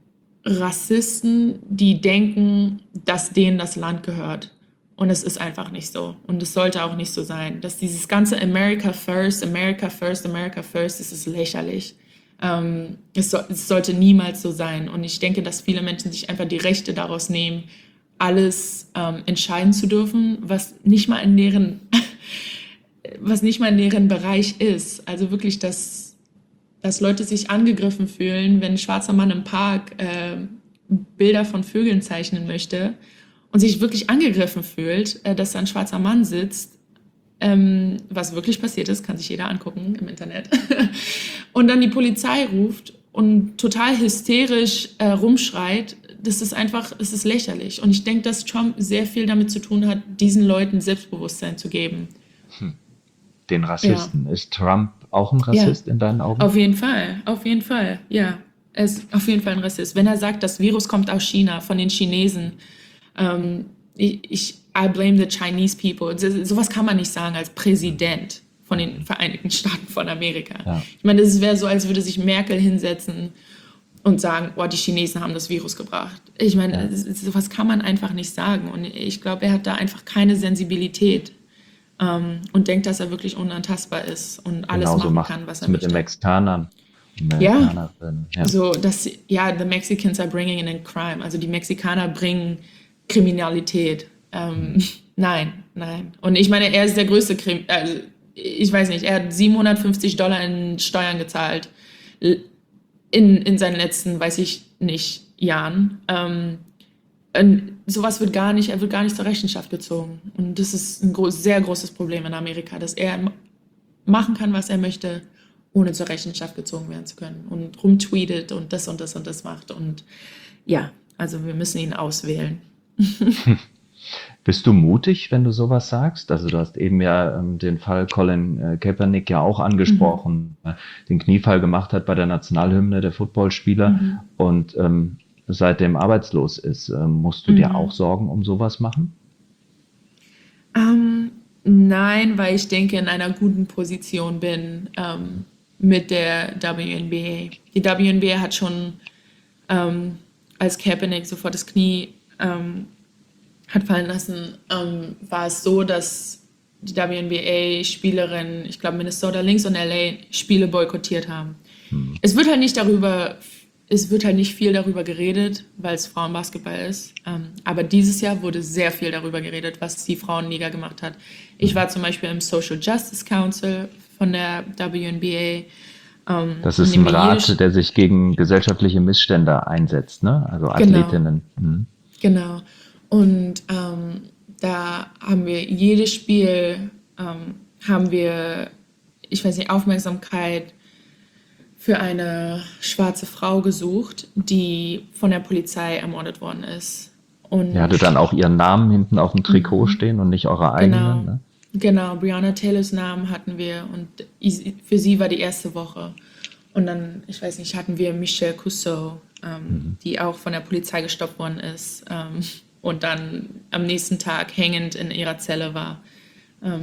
Rassisten, die denken, dass denen das Land gehört. Und es ist einfach nicht so. Und es sollte auch nicht so sein. Dass dieses ganze America First, America First, America First, das ist lächerlich. Ähm, es, so, es sollte niemals so sein. Und ich denke, dass viele Menschen sich einfach die Rechte daraus nehmen, alles ähm, entscheiden zu dürfen, was nicht mal in deren, was nicht mal in deren Bereich ist. Also wirklich, dass dass Leute sich angegriffen fühlen, wenn ein schwarzer Mann im Park äh, Bilder von Vögeln zeichnen möchte und sich wirklich angegriffen fühlt, äh, dass da ein schwarzer Mann sitzt, ähm, was wirklich passiert ist, kann sich jeder angucken im Internet, und dann die Polizei ruft und total hysterisch äh, rumschreit. Das ist einfach, es ist lächerlich. Und ich denke, dass Trump sehr viel damit zu tun hat, diesen Leuten Selbstbewusstsein zu geben. Hm. Den Rassisten. Ja. Ist Trump auch ein Rassist ja. in deinen Augen? Auf jeden Fall, auf jeden Fall, ja. Er ist auf jeden Fall ein Rassist. Wenn er sagt, das Virus kommt aus China, von den Chinesen, ähm, ich, ich, I blame the Chinese people. So, sowas kann man nicht sagen als Präsident von den Vereinigten Staaten von Amerika. Ja. Ich meine, das wäre so, als würde sich Merkel hinsetzen und sagen, oh, die Chinesen haben das Virus gebracht. Ich meine, ja. sowas kann man einfach nicht sagen. Und ich glaube, er hat da einfach keine Sensibilität. Um, und denkt, dass er wirklich unantastbar ist und alles Genauso machen kann, was er mit möchte. Den Mexikanern. Ja, ja. So, dass, ja, the Mexicans are bringing in crime. Also die Mexikaner bringen Kriminalität. Um, mhm. Nein, nein. Und ich meine, er ist der größte Krim... Also, ich weiß nicht, er hat siebenhundertfünfzig Dollar in Steuern gezahlt in, in seinen letzten, weiß ich nicht, Jahren. Um, Und sowas wird gar nicht, er wird gar nicht zur Rechenschaft gezogen. Und das ist ein groß, sehr großes Problem in Amerika, dass er machen kann, was er möchte, ohne zur Rechenschaft gezogen werden zu können. Und rumtweetet und das und das und das macht. Und ja, also wir müssen ihn auswählen. Bist du mutig, wenn du sowas sagst? Also du hast eben ja ähm, den Fall Colin äh, Kaepernick ja auch angesprochen, mhm. äh, den Kniefall gemacht hat bei der Nationalhymne der Footballspieler. Mhm. Und ähm, seitdem arbeitslos ist. Ähm, musst du dir Mhm. auch Sorgen um sowas machen? Ähm, nein, weil ich denke, in einer guten Position bin ähm, mit der W N B A. Die W N B A hat schon, ähm, als Kaepernick sofort das Knie ähm, hat fallen lassen, ähm, war es so, dass die W N B A-Spielerinnen, ich glaube Minnesota Lynx und L A, Spiele boykottiert haben. Hm. Es wird halt nicht darüber, es wird halt nicht viel darüber geredet, weil es Frauenbasketball ist. Ähm, aber dieses Jahr wurde sehr viel darüber geredet, was die Frauenliga gemacht hat. Ich war zum Beispiel im Social Justice Council von der W N B A. Ähm, Das in ist dem ein wir Rat, jede, der sich gegen gesellschaftliche Missstände einsetzt, ne? Also genau, Athletinnen. Hm. genau. Und ähm, da haben wir jedes Spiel, ähm, haben wir, ich weiß nicht, Aufmerksamkeit für eine schwarze Frau gesucht, die von der Polizei ermordet worden ist. Ihr hattet Und dann auch ihren Namen hinten auf dem Trikot mhm, stehen und nicht eure eigenen, genau, ne? genau, Breonna Taylors Namen hatten wir und is- für sie war die erste Woche. Und dann, ich weiß nicht, hatten wir Michelle Cusseau, ähm, Mhm. die auch von der Polizei gestoppt worden ist ähm, und dann am nächsten Tag hängend in ihrer Zelle war. Ähm,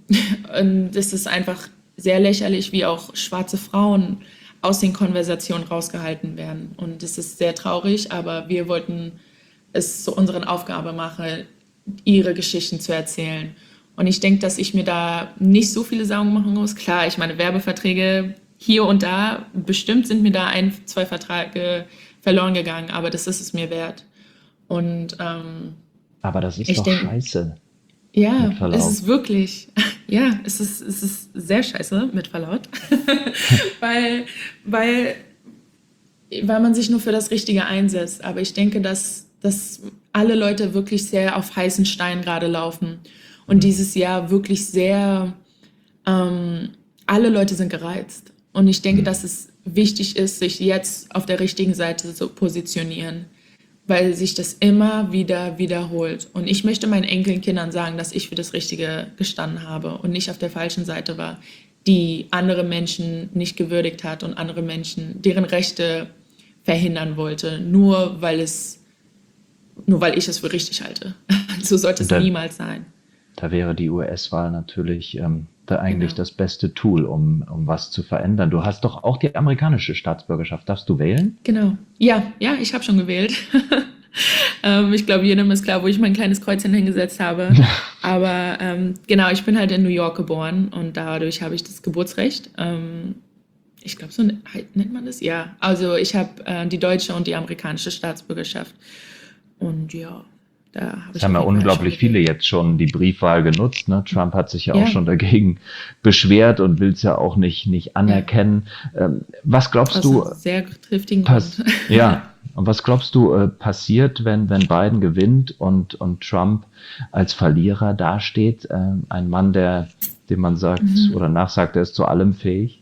und es ist einfach sehr lächerlich, wie auch schwarze Frauen aus den Konversationen rausgehalten werden. Und es ist sehr traurig, aber wir wollten es zu unserer Aufgabe machen, ihre Geschichten zu erzählen. Und ich denke, dass ich mir da nicht so viele Sorgen machen muss. Klar, ich meine, Werbeverträge hier und da, bestimmt sind mir da ein, zwei Verträge verloren gegangen, aber das ist es mir wert. Und ähm, Aber das ist ich doch denke, scheiße, mit ja, es Verlaub. ist wirklich, ja, es ist, es ist sehr scheiße, mit Verlaut, weil, weil, weil man sich nur für das Richtige einsetzt. Aber ich denke, dass, dass alle Leute wirklich sehr auf heißen Stein gerade laufen und Mhm. dieses Jahr wirklich sehr, ähm, alle Leute sind gereizt. Und ich denke, Mhm. dass es wichtig ist, sich jetzt auf der richtigen Seite zu positionieren, weil sich das immer wieder wiederholt. Und ich möchte meinen Enkelkindern sagen, dass ich für das Richtige gestanden habe und nicht auf der falschen Seite war, die andere Menschen nicht gewürdigt hat und andere Menschen, deren Rechte verhindern wollte, nur weil es, nur weil ich es für richtig halte. So sollte Und es da, niemals sein. da wäre die U S-Wahl natürlich ähm, da eigentlich Genau. das beste Tool, um, um was zu verändern. Du hast doch auch die amerikanische Staatsbürgerschaft. Darfst du wählen? Genau. Ja, ja, ich habe schon gewählt. ähm, ich glaube, jedem ist klar, wo ich mein kleines Kreuzchen hingesetzt habe. Aber ähm, genau, ich bin halt in New York geboren und dadurch habe ich das Geburtsrecht. Ähm, ich glaube, so ne- halt nennt man das. Ja, also ich habe äh, die deutsche und die amerikanische Staatsbürgerschaft. Und ja, da habe Es ich haben auf ja jeden Fall schon unglaublich viele gewählt. jetzt schon die Briefwahl genutzt. Ne? Trump hat sich ja auch Ja, schon dagegen beschwert und will es ja auch nicht, nicht ja, anerkennen. Ähm, was glaubst aus einem du, sehr triftigen Grund. pass ja, und was glaubst du, äh, passiert, wenn, wenn Biden gewinnt und, und Trump als Verlierer dasteht? Ähm, ein Mann, der, dem man sagt oder nachsagt, er ist zu allem fähig.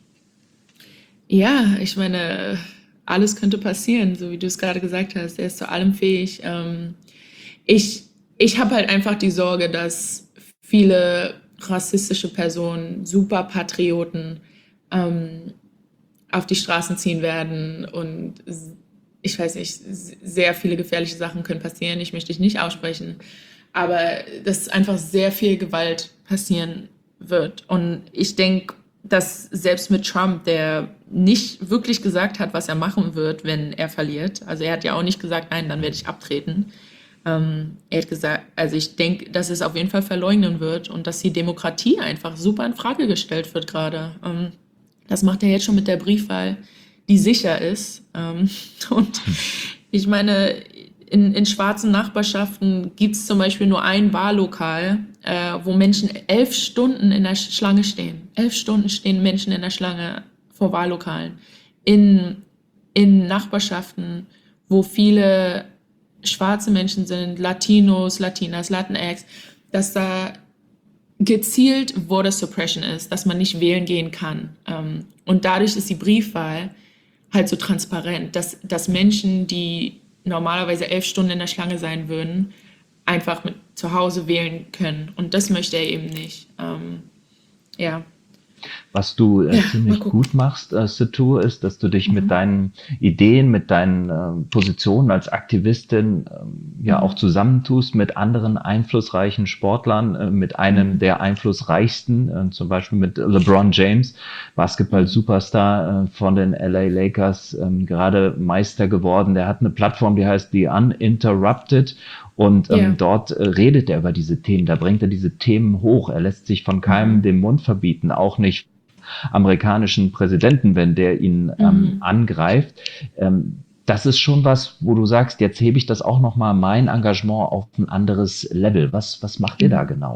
Ja, ich meine, alles könnte passieren, so wie du es gerade gesagt hast. Er ist zu allem fähig. Ähm, ich ich habe halt einfach die Sorge, dass viele rassistische Personen, Superpatrioten ähm, auf die Straßen ziehen werden und s- ich weiß nicht, s- sehr viele gefährliche Sachen können passieren. Ich möchte dich nicht aussprechen, aber dass einfach sehr viel Gewalt passieren wird. Und ich denke, dass selbst mit Trump, der nicht wirklich gesagt hat, was er machen wird, wenn er verliert, also er hat ja auch nicht gesagt, nein, dann werde ich abtreten. Ähm, er hat gesagt, also ich denke, dass es auf jeden Fall verleugnen wird und dass die Demokratie einfach super in Frage gestellt wird gerade. Ähm, das macht er jetzt schon mit der Briefwahl, die sicher ist. Ähm, und ich meine, in, in schwarzen Nachbarschaften gibt es zum Beispiel nur ein Wahllokal, äh, wo Menschen elf Stunden in der Schlange stehen. Elf Stunden stehen Menschen in der Schlange vor Wahllokalen. In, in Nachbarschaften, wo viele schwarze Menschen sind, Latinos, Latinas, Latinx, dass da gezielt Voter Suppression ist, dass man nicht wählen gehen kann. Ähm, und dadurch ist die Briefwahl halt so transparent, dass, dass Menschen, die normalerweise elf Stunden in der Schlange sein würden, einfach mit zu Hause wählen können. Und das möchte er eben nicht. Ähm, ja. Was du äh, Ja, ziemlich gut machst, äh, Satu, ist, dass du dich mhm. mit deinen Ideen, mit deinen äh, Positionen als Aktivistin äh, ja mhm. auch zusammentust mit anderen einflussreichen Sportlern, äh, mit einem mhm. der einflussreichsten, äh, zum Beispiel mit LeBron James, Basketball-Superstar äh, von den L A Lakers, äh, gerade Meister geworden. Der hat eine Plattform, die heißt The Uninterrupted. Und ähm, yeah. dort äh, redet er über diese Themen, da bringt er diese Themen hoch. Er lässt sich von keinem mhm. den Mund verbieten, auch nicht amerikanischen Präsidenten, wenn der ihn ähm, mhm. angreift. Ähm, das ist schon was, wo du sagst, jetzt hebe ich das auch nochmal, mein Engagement auf ein anderes Level. Was, was macht ihr da genau?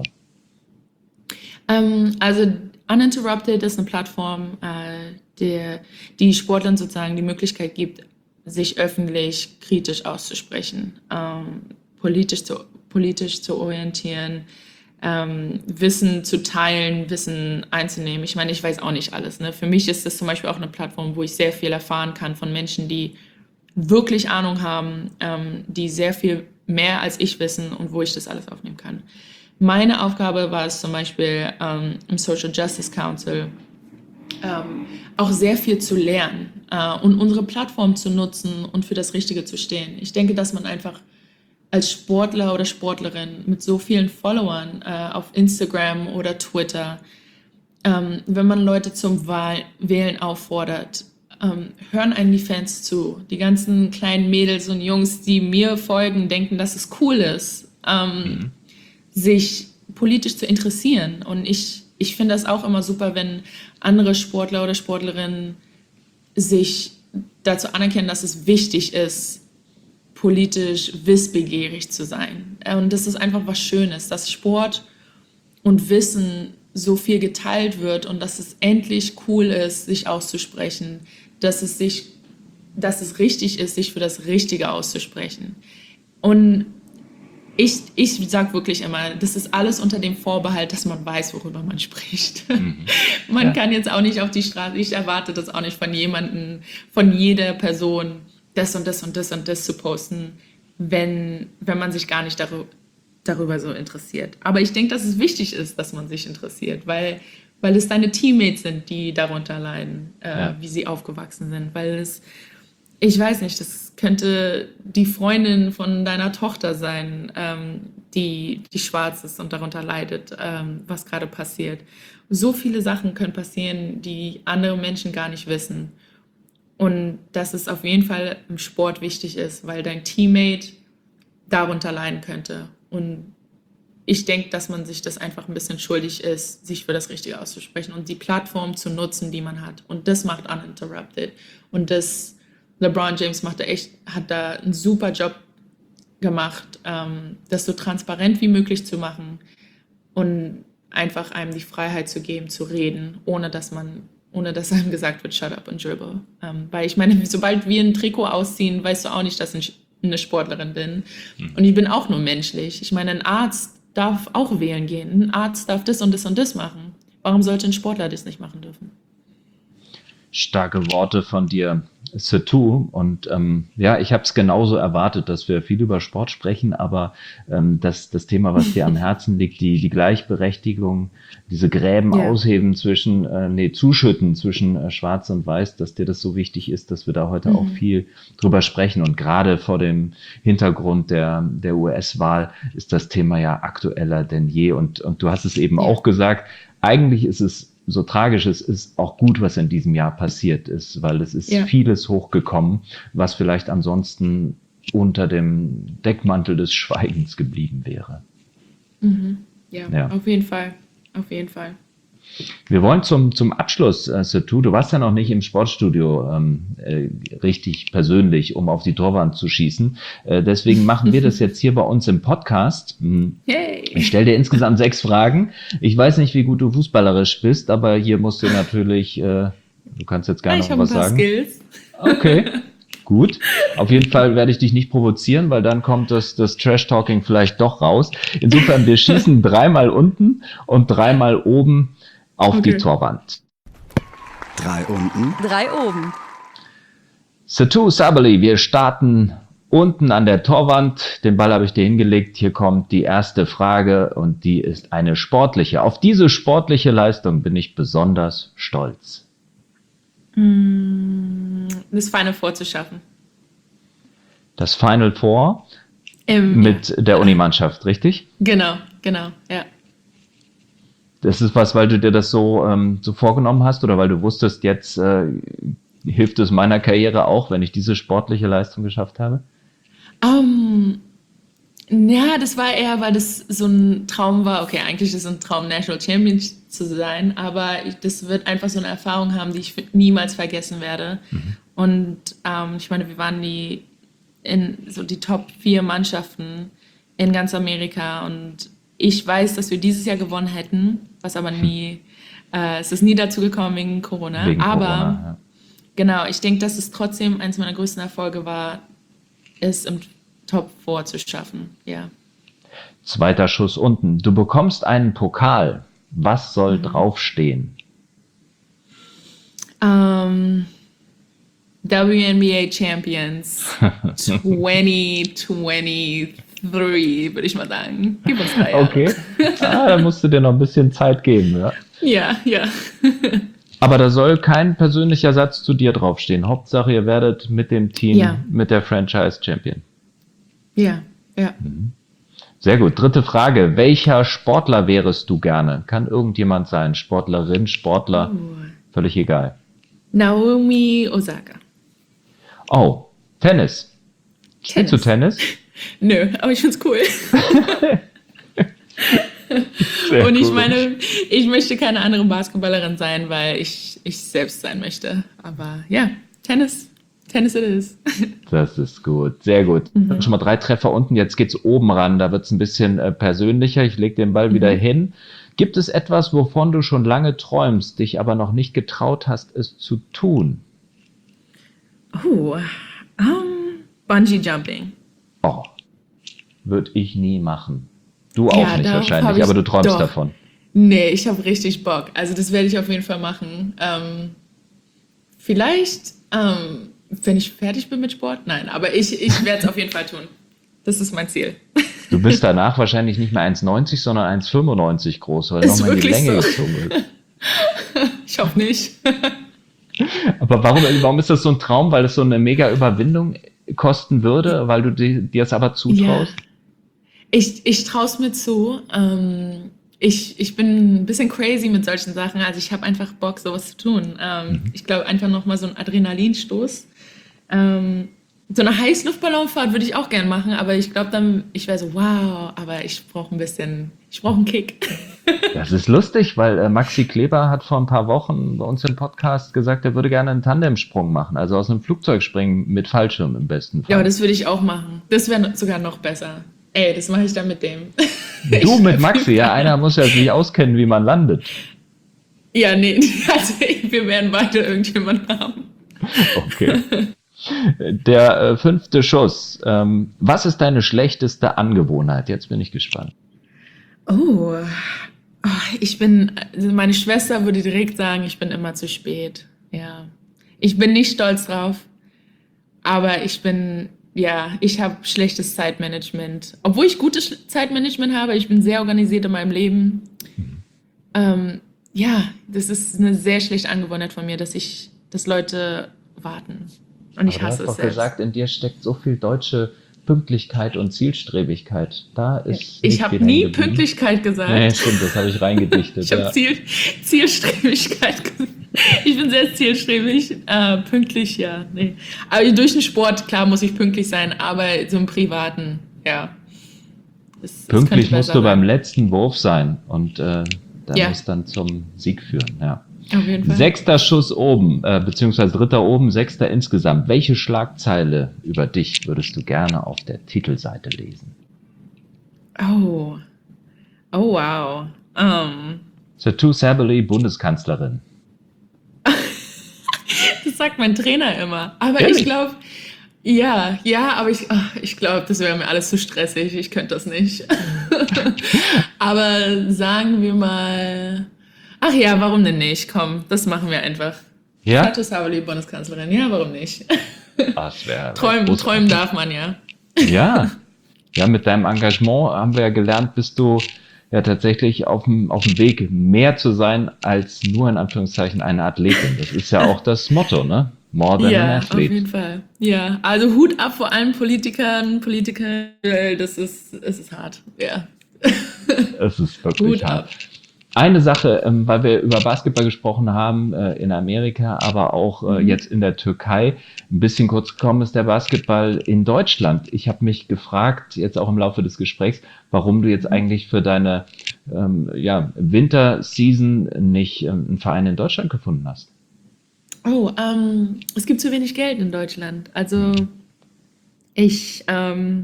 Ähm, also Uninterrupted ist eine Plattform, äh, der, die Sportlern sozusagen die Möglichkeit gibt, sich öffentlich kritisch auszusprechen, ähm, politisch zu, politisch zu orientieren, ähm, Wissen zu teilen, Wissen einzunehmen. Ich meine, ich weiß auch nicht alles. Ne? Für mich ist das zum Beispiel auch eine Plattform, wo ich sehr viel erfahren kann von Menschen, die wirklich Ahnung haben, ähm, die sehr viel mehr als ich wissen und wo ich das alles aufnehmen kann. Meine Aufgabe war es zum Beispiel ähm, im Social Justice Council ähm, auch sehr viel zu lernen äh, und unsere Plattform zu nutzen und für das Richtige zu stehen. Ich denke, dass man einfach als Sportler oder Sportlerin mit so vielen Followern äh, auf Instagram oder Twitter, ähm, wenn man Leute zum Wahl Wählen auffordert, ähm, hören einem die Fans zu. Die ganzen kleinen Mädels und Jungs, die mir folgen, denken, dass es cool ist, ähm, mhm. sich politisch zu interessieren. Und ich, ich finde das auch immer super, wenn andere Sportler oder Sportlerinnen sich dazu anerkennen, dass es wichtig ist, politisch wissbegierig zu sein. Und das ist einfach was Schönes, dass Sport und Wissen so viel geteilt wird und dass es endlich cool ist, sich auszusprechen, dass es, sich, dass es richtig ist, sich für das Richtige auszusprechen. Und ich, ich sage wirklich immer, das ist alles unter dem Vorbehalt, dass man weiß, worüber man spricht. Mhm. Man ja. kann jetzt auch nicht auf die Straße, ich erwarte das auch nicht von jemandem, von jeder Person, das und das und das und das zu posten, wenn, wenn man sich gar nicht darüber, darüber so interessiert. Aber ich denke, dass es wichtig ist, dass man sich interessiert, weil, weil es deine Teammates sind, die darunter leiden, äh, ja. wie sie aufgewachsen sind. Weil es, ich weiß nicht, das könnte die Freundin von deiner Tochter sein, ähm, die, die schwarz ist und darunter leidet, ähm, was gerade passiert. So viele Sachen können passieren, die andere Menschen gar nicht wissen. Und dass es auf jeden Fall im Sport wichtig ist, weil dein Teammate darunter leiden könnte. Und ich denke, dass man sich das einfach ein bisschen schuldig ist, sich für das Richtige auszusprechen und die Plattform zu nutzen, die man hat. Und das macht Uninterrupted. Und das, LeBron James macht da echt, hat da einen super Job gemacht, ähm, das so transparent wie möglich zu machen und einfach einem die Freiheit zu geben, zu reden, ohne dass man ohne dass einem gesagt wird, shut up and dribble. Ähm, weil ich meine, sobald wir ein Trikot ausziehen, weißt du auch nicht, dass ich eine Sportlerin bin. Mhm. Und ich bin auch nur menschlich. Ich meine, ein Arzt darf auch wählen gehen. Ein Arzt darf das und das und das machen. Warum sollte ein Sportler das nicht machen dürfen? Starke Worte von dir, Satu. Und ähm, ja, ich habe es genauso erwartet, dass wir viel über Sport sprechen, aber ähm, das, das Thema, was dir am Herzen liegt, die, die Gleichberechtigung, diese Gräben yeah. ausheben zwischen, äh, nee, zuschütten zwischen äh, Schwarz und Weiß, dass dir das so wichtig ist, dass wir da heute mhm. auch viel drüber sprechen. Und gerade vor dem Hintergrund der, der U S-Wahl ist das Thema ja aktueller denn je. Und, und du hast es eben yeah. auch gesagt, eigentlich ist es so tragisch es ist, auch gut, was in diesem Jahr passiert ist, weil es ist ja. vieles hochgekommen, was vielleicht ansonsten unter dem Deckmantel des Schweigens geblieben wäre. Mhm. Ja, ja, auf jeden Fall, auf jeden Fall. Wir wollen zum, zum Abschluss, äh, Satu, du warst ja noch nicht im Sportstudio ähm, äh, richtig persönlich, um auf die Torwand zu schießen. Äh, deswegen machen wir das jetzt hier bei uns im Podcast. Hey. Ich stelle dir insgesamt sechs Fragen. Ich weiß nicht, wie gut du fußballerisch bist, aber hier musst du natürlich, äh, du kannst jetzt gerne noch was sagen. Ich habe ein paar Skills. Okay, gut. Auf jeden Fall werde ich dich nicht provozieren, weil dann kommt das, das Trash-Talking vielleicht doch raus. Insofern, wir schießen dreimal unten und dreimal oben auf okay. die Torwand. Drei unten. Drei oben. Satu Sabally, wir starten Unten an der Torwand, den Ball habe ich dir hingelegt. Hier kommt die erste Frage und die ist eine sportliche. Auf diese sportliche Leistung bin ich besonders stolz. Das Final Four zu schaffen. Das Final Four Im, mit ja. der Unimannschaft, richtig? Genau, genau, ja. Das ist was, weil du dir das so, ähm, so vorgenommen hast oder weil du wusstest, jetzt äh, hilft es meiner Karriere auch, wenn ich diese sportliche Leistung geschafft habe? Um, ja, das war eher, weil das so ein Traum war. Okay, eigentlich ist es ein Traum, National Champion zu sein, aber ich, das wird einfach so eine Erfahrung haben, die ich niemals vergessen werde. Mhm. Und ähm, ich meine, wir waren die in so die Top vier Mannschaften in ganz Amerika und ich weiß, dass wir dieses Jahr gewonnen hätten, was aber nie, äh, es ist nie dazu gekommen wegen Corona. Wegen aber Corona, ja. Genau, ich denke, dass es trotzdem eines meiner größten Erfolge war, es im Top vier zu schaffen, ja. Zweiter Schuss unten. Du bekommst einen Pokal. Was soll mhm. draufstehen? Um, W N B A Champions zwanzig twenty-three, würde ich mal sagen. Gib uns drei Jahre. Okay, ah, da musst du dir noch ein bisschen Zeit geben, ja? Ja, ja. Aber da soll kein persönlicher Satz zu dir draufstehen. Hauptsache, ihr werdet mit dem Team, ja. mit der Franchise Champion. Ja, ja. Sehr gut. Dritte Frage. Welcher Sportler wärest du gerne? Kann irgendjemand sein. Sportlerin, Sportler, uh. völlig egal. Naomi Osaka. Oh, Tennis. Spielst du Tennis? Nö, aber ich find's cool. Sehr Und ich cool. meine, ich möchte keine andere Basketballerin sein, weil ich ich selbst sein möchte. Aber ja, Tennis, Tennis it is. Das ist gut, sehr gut. Mhm. Schon mal drei Treffer unten, jetzt geht's oben ran. Da wird's ein bisschen äh, persönlicher. Ich lege den Ball mhm. wieder hin. Gibt es etwas, wovon du schon lange träumst, dich aber noch nicht getraut hast, es zu tun? Oh, um, Bungee Jumping. Oh, würde ich nie machen. Du auch ja, nicht wahrscheinlich, aber du träumst doch. davon. Nee, ich habe richtig Bock. Also das werde ich auf jeden Fall machen. Ähm, vielleicht, ähm, wenn ich fertig bin mit Sport? Nein, aber ich, ich werde es auf jeden Fall tun. Das ist mein Ziel. Du bist danach wahrscheinlich nicht mehr eins neunzig, sondern eins fünfundneunzig groß, weil nochmal in die Länge so. gezogen wird. Ich hoffe nicht. Aber warum, warum ist das so ein Traum? Weil es so eine mega Überwindung kosten würde, weil du dir es aber zutraust? Ja. Ich, ich traue es mir zu. Ähm, ich, ich bin ein bisschen crazy mit solchen Sachen. Also ich habe einfach Bock, sowas zu tun. Ähm, mhm. Ich glaube, einfach nochmal so ein Adrenalinstoß. Ähm, so eine Heißluftballonfahrt würde ich auch gern machen, aber ich glaube dann, ich wäre so, wow, aber ich brauche ein bisschen, ich brauche einen Kick. Das ist lustig, weil äh, Maxi Kleber hat vor ein paar Wochen bei uns im Podcast gesagt, er würde gerne einen Tandemsprung machen, also aus einem Flugzeug springen mit Fallschirm im besten Fall. Ja, aber das würde ich auch machen. Das wäre sogar noch besser. Ey, das mache ich dann mit dem. Du mit Maxi, ja, einer muss ja sich auskennen, wie man landet. Ja, nee, also wir werden beide irgendjemanden haben. Okay. Der äh, fünfte Schuss. Ähm, was ist deine schlechteste Angewohnheit? Jetzt bin ich gespannt. Oh, oh ich bin, also meine Schwester würde direkt sagen, ich bin immer zu spät. Ja, ich bin nicht stolz drauf, aber ich bin, ja, ich habe schlechtes Zeitmanagement. Obwohl ich gutes Zeitmanagement habe, ich bin sehr organisiert in meinem Leben. Mhm. Ähm, ja, das ist eine sehr schlechte Angewohnheit von mir, dass ich, dass Leute warten. Und ich Aber hasse du hast es doch selbst. gesagt, in dir steckt so viel deutsche Pünktlichkeit und Zielstrebigkeit. Da ist ich habe nie Pünktlichkeit gesagt. Nee, stimmt, das habe ich reingedichtet. Ich habe ja. Ziel, Zielstrebigkeit gesagt. Ich bin sehr zielstrebig. Äh, pünktlich, ja. Nee. Aber durch den Sport, klar, muss ich pünktlich sein, aber so im Privaten, ja. Das, pünktlich das musst du beim letzten Wurf sein und äh, der ja. muss dann zum Sieg führen, ja. Auf jeden Fall. Sechster Schuss oben, äh, beziehungsweise dritter oben, sechster insgesamt. Welche Schlagzeile über dich würdest du gerne auf der Titelseite lesen? Oh, oh wow. Um. Satou Sabally, Bundeskanzlerin. Das sagt mein Trainer immer. Aber Ehrlich? ich glaube, ja, ja, aber ich, ach, ich glaube, das wäre mir alles zu stressig. Ich könnte das nicht. Aber sagen wir mal... Ach ja, warum denn nicht? Komm, das machen wir einfach. Ja? Satu Sabely, Bundeskanzlerin, ja, warum nicht? Ah, das wäre Träumen, großartig. träumen darf man ja. Ja, ja, mit deinem Engagement haben wir ja gelernt, bist du ja tatsächlich auf dem, auf dem Weg, mehr zu sein als nur in Anführungszeichen eine Athletin. Das ist ja auch das Motto, ne? More than an Ja, auf athlete. jeden Fall. Ja, also Hut ab vor allen Politikern, Politikern, das ist, es ist hart, ja. Es ist wirklich Hut hart. ab. Eine Sache, ähm, weil wir über Basketball gesprochen haben, äh, in Amerika, aber auch äh, Mhm. jetzt in der Türkei, ein bisschen kurz gekommen ist der Basketball in Deutschland. Ich habe mich gefragt, jetzt auch im Laufe des Gesprächs, warum du jetzt eigentlich für deine ähm, ja, Winterseason nicht ähm, einen Verein in Deutschland gefunden hast. Oh, ähm, es gibt zu wenig Geld in Deutschland. Also ich, ähm,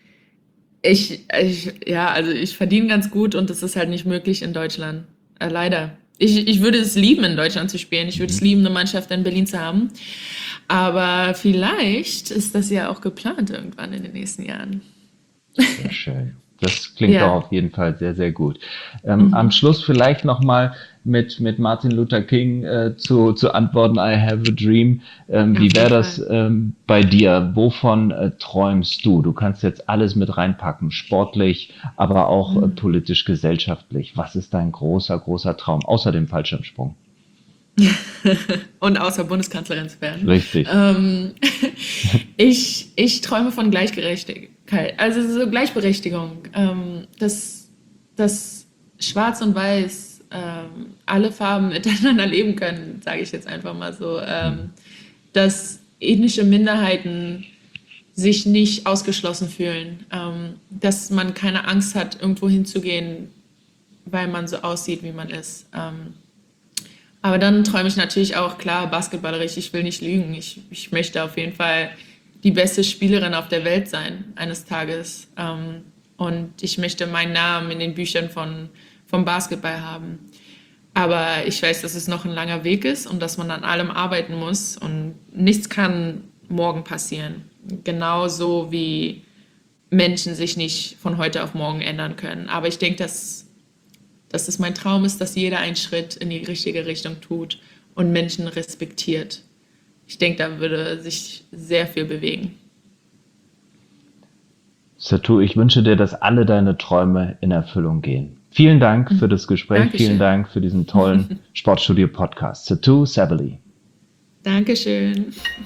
ich, ich, ja, also ich verdiene ganz gut und das ist halt nicht möglich in Deutschland. Äh, leider. Ich, ich würde es lieben, in Deutschland zu spielen. Ich würde es lieben, eine Mannschaft in Berlin zu haben. Aber vielleicht ist das ja auch geplant irgendwann in den nächsten Jahren. Sehr schön. Das klingt Ja. doch auf jeden Fall sehr, sehr gut. Ähm, Mhm. Am Schluss vielleicht nochmal mit, mit Martin Luther King äh, zu, zu antworten, I have a dream. Ähm, Auf wie jeden wäre das Fall. ähm, bei dir? Wovon äh, träumst du? Du kannst jetzt alles mit reinpacken, sportlich, aber auch äh, Mhm. politisch, gesellschaftlich. Was ist dein großer, großer Traum, außer dem Fallschirmsprung? Und außer Bundeskanzlerin zu werden. Richtig. Ähm, ich, ich träume von Gleichgerechtigkeit, also so Gleichberechtigung, ähm, dass, dass Schwarz und Weiß ähm, alle Farben miteinander leben können, sage ich jetzt einfach mal so, ähm, dass ethnische Minderheiten sich nicht ausgeschlossen fühlen, ähm, dass man keine Angst hat, irgendwo hinzugehen, weil man so aussieht, wie man ist. Ähm, aber dann träume ich natürlich auch, klar, basketballerisch, ich will nicht lügen. Ich, ich möchte auf jeden Fall die beste Spielerin auf der Welt sein, eines Tages. Ähm, und ich möchte meinen Namen in den Büchern von, vom Basketball haben. Aber ich weiß, dass es noch ein langer Weg ist und dass man an allem arbeiten muss. Und nichts kann morgen passieren. Genauso wie Menschen sich nicht von heute auf morgen ändern können. Aber ich denke, dass dass es mein Traum ist, dass jeder einen Schritt in die richtige Richtung tut und Menschen respektiert. Ich denke, da würde sich sehr viel bewegen. Satu, ich wünsche dir, dass alle deine Träume in Erfüllung gehen. Vielen Dank für das Gespräch. Dankeschön. Vielen Dank für diesen tollen Sportstudio-Podcast. Satu Sabely. Dankeschön.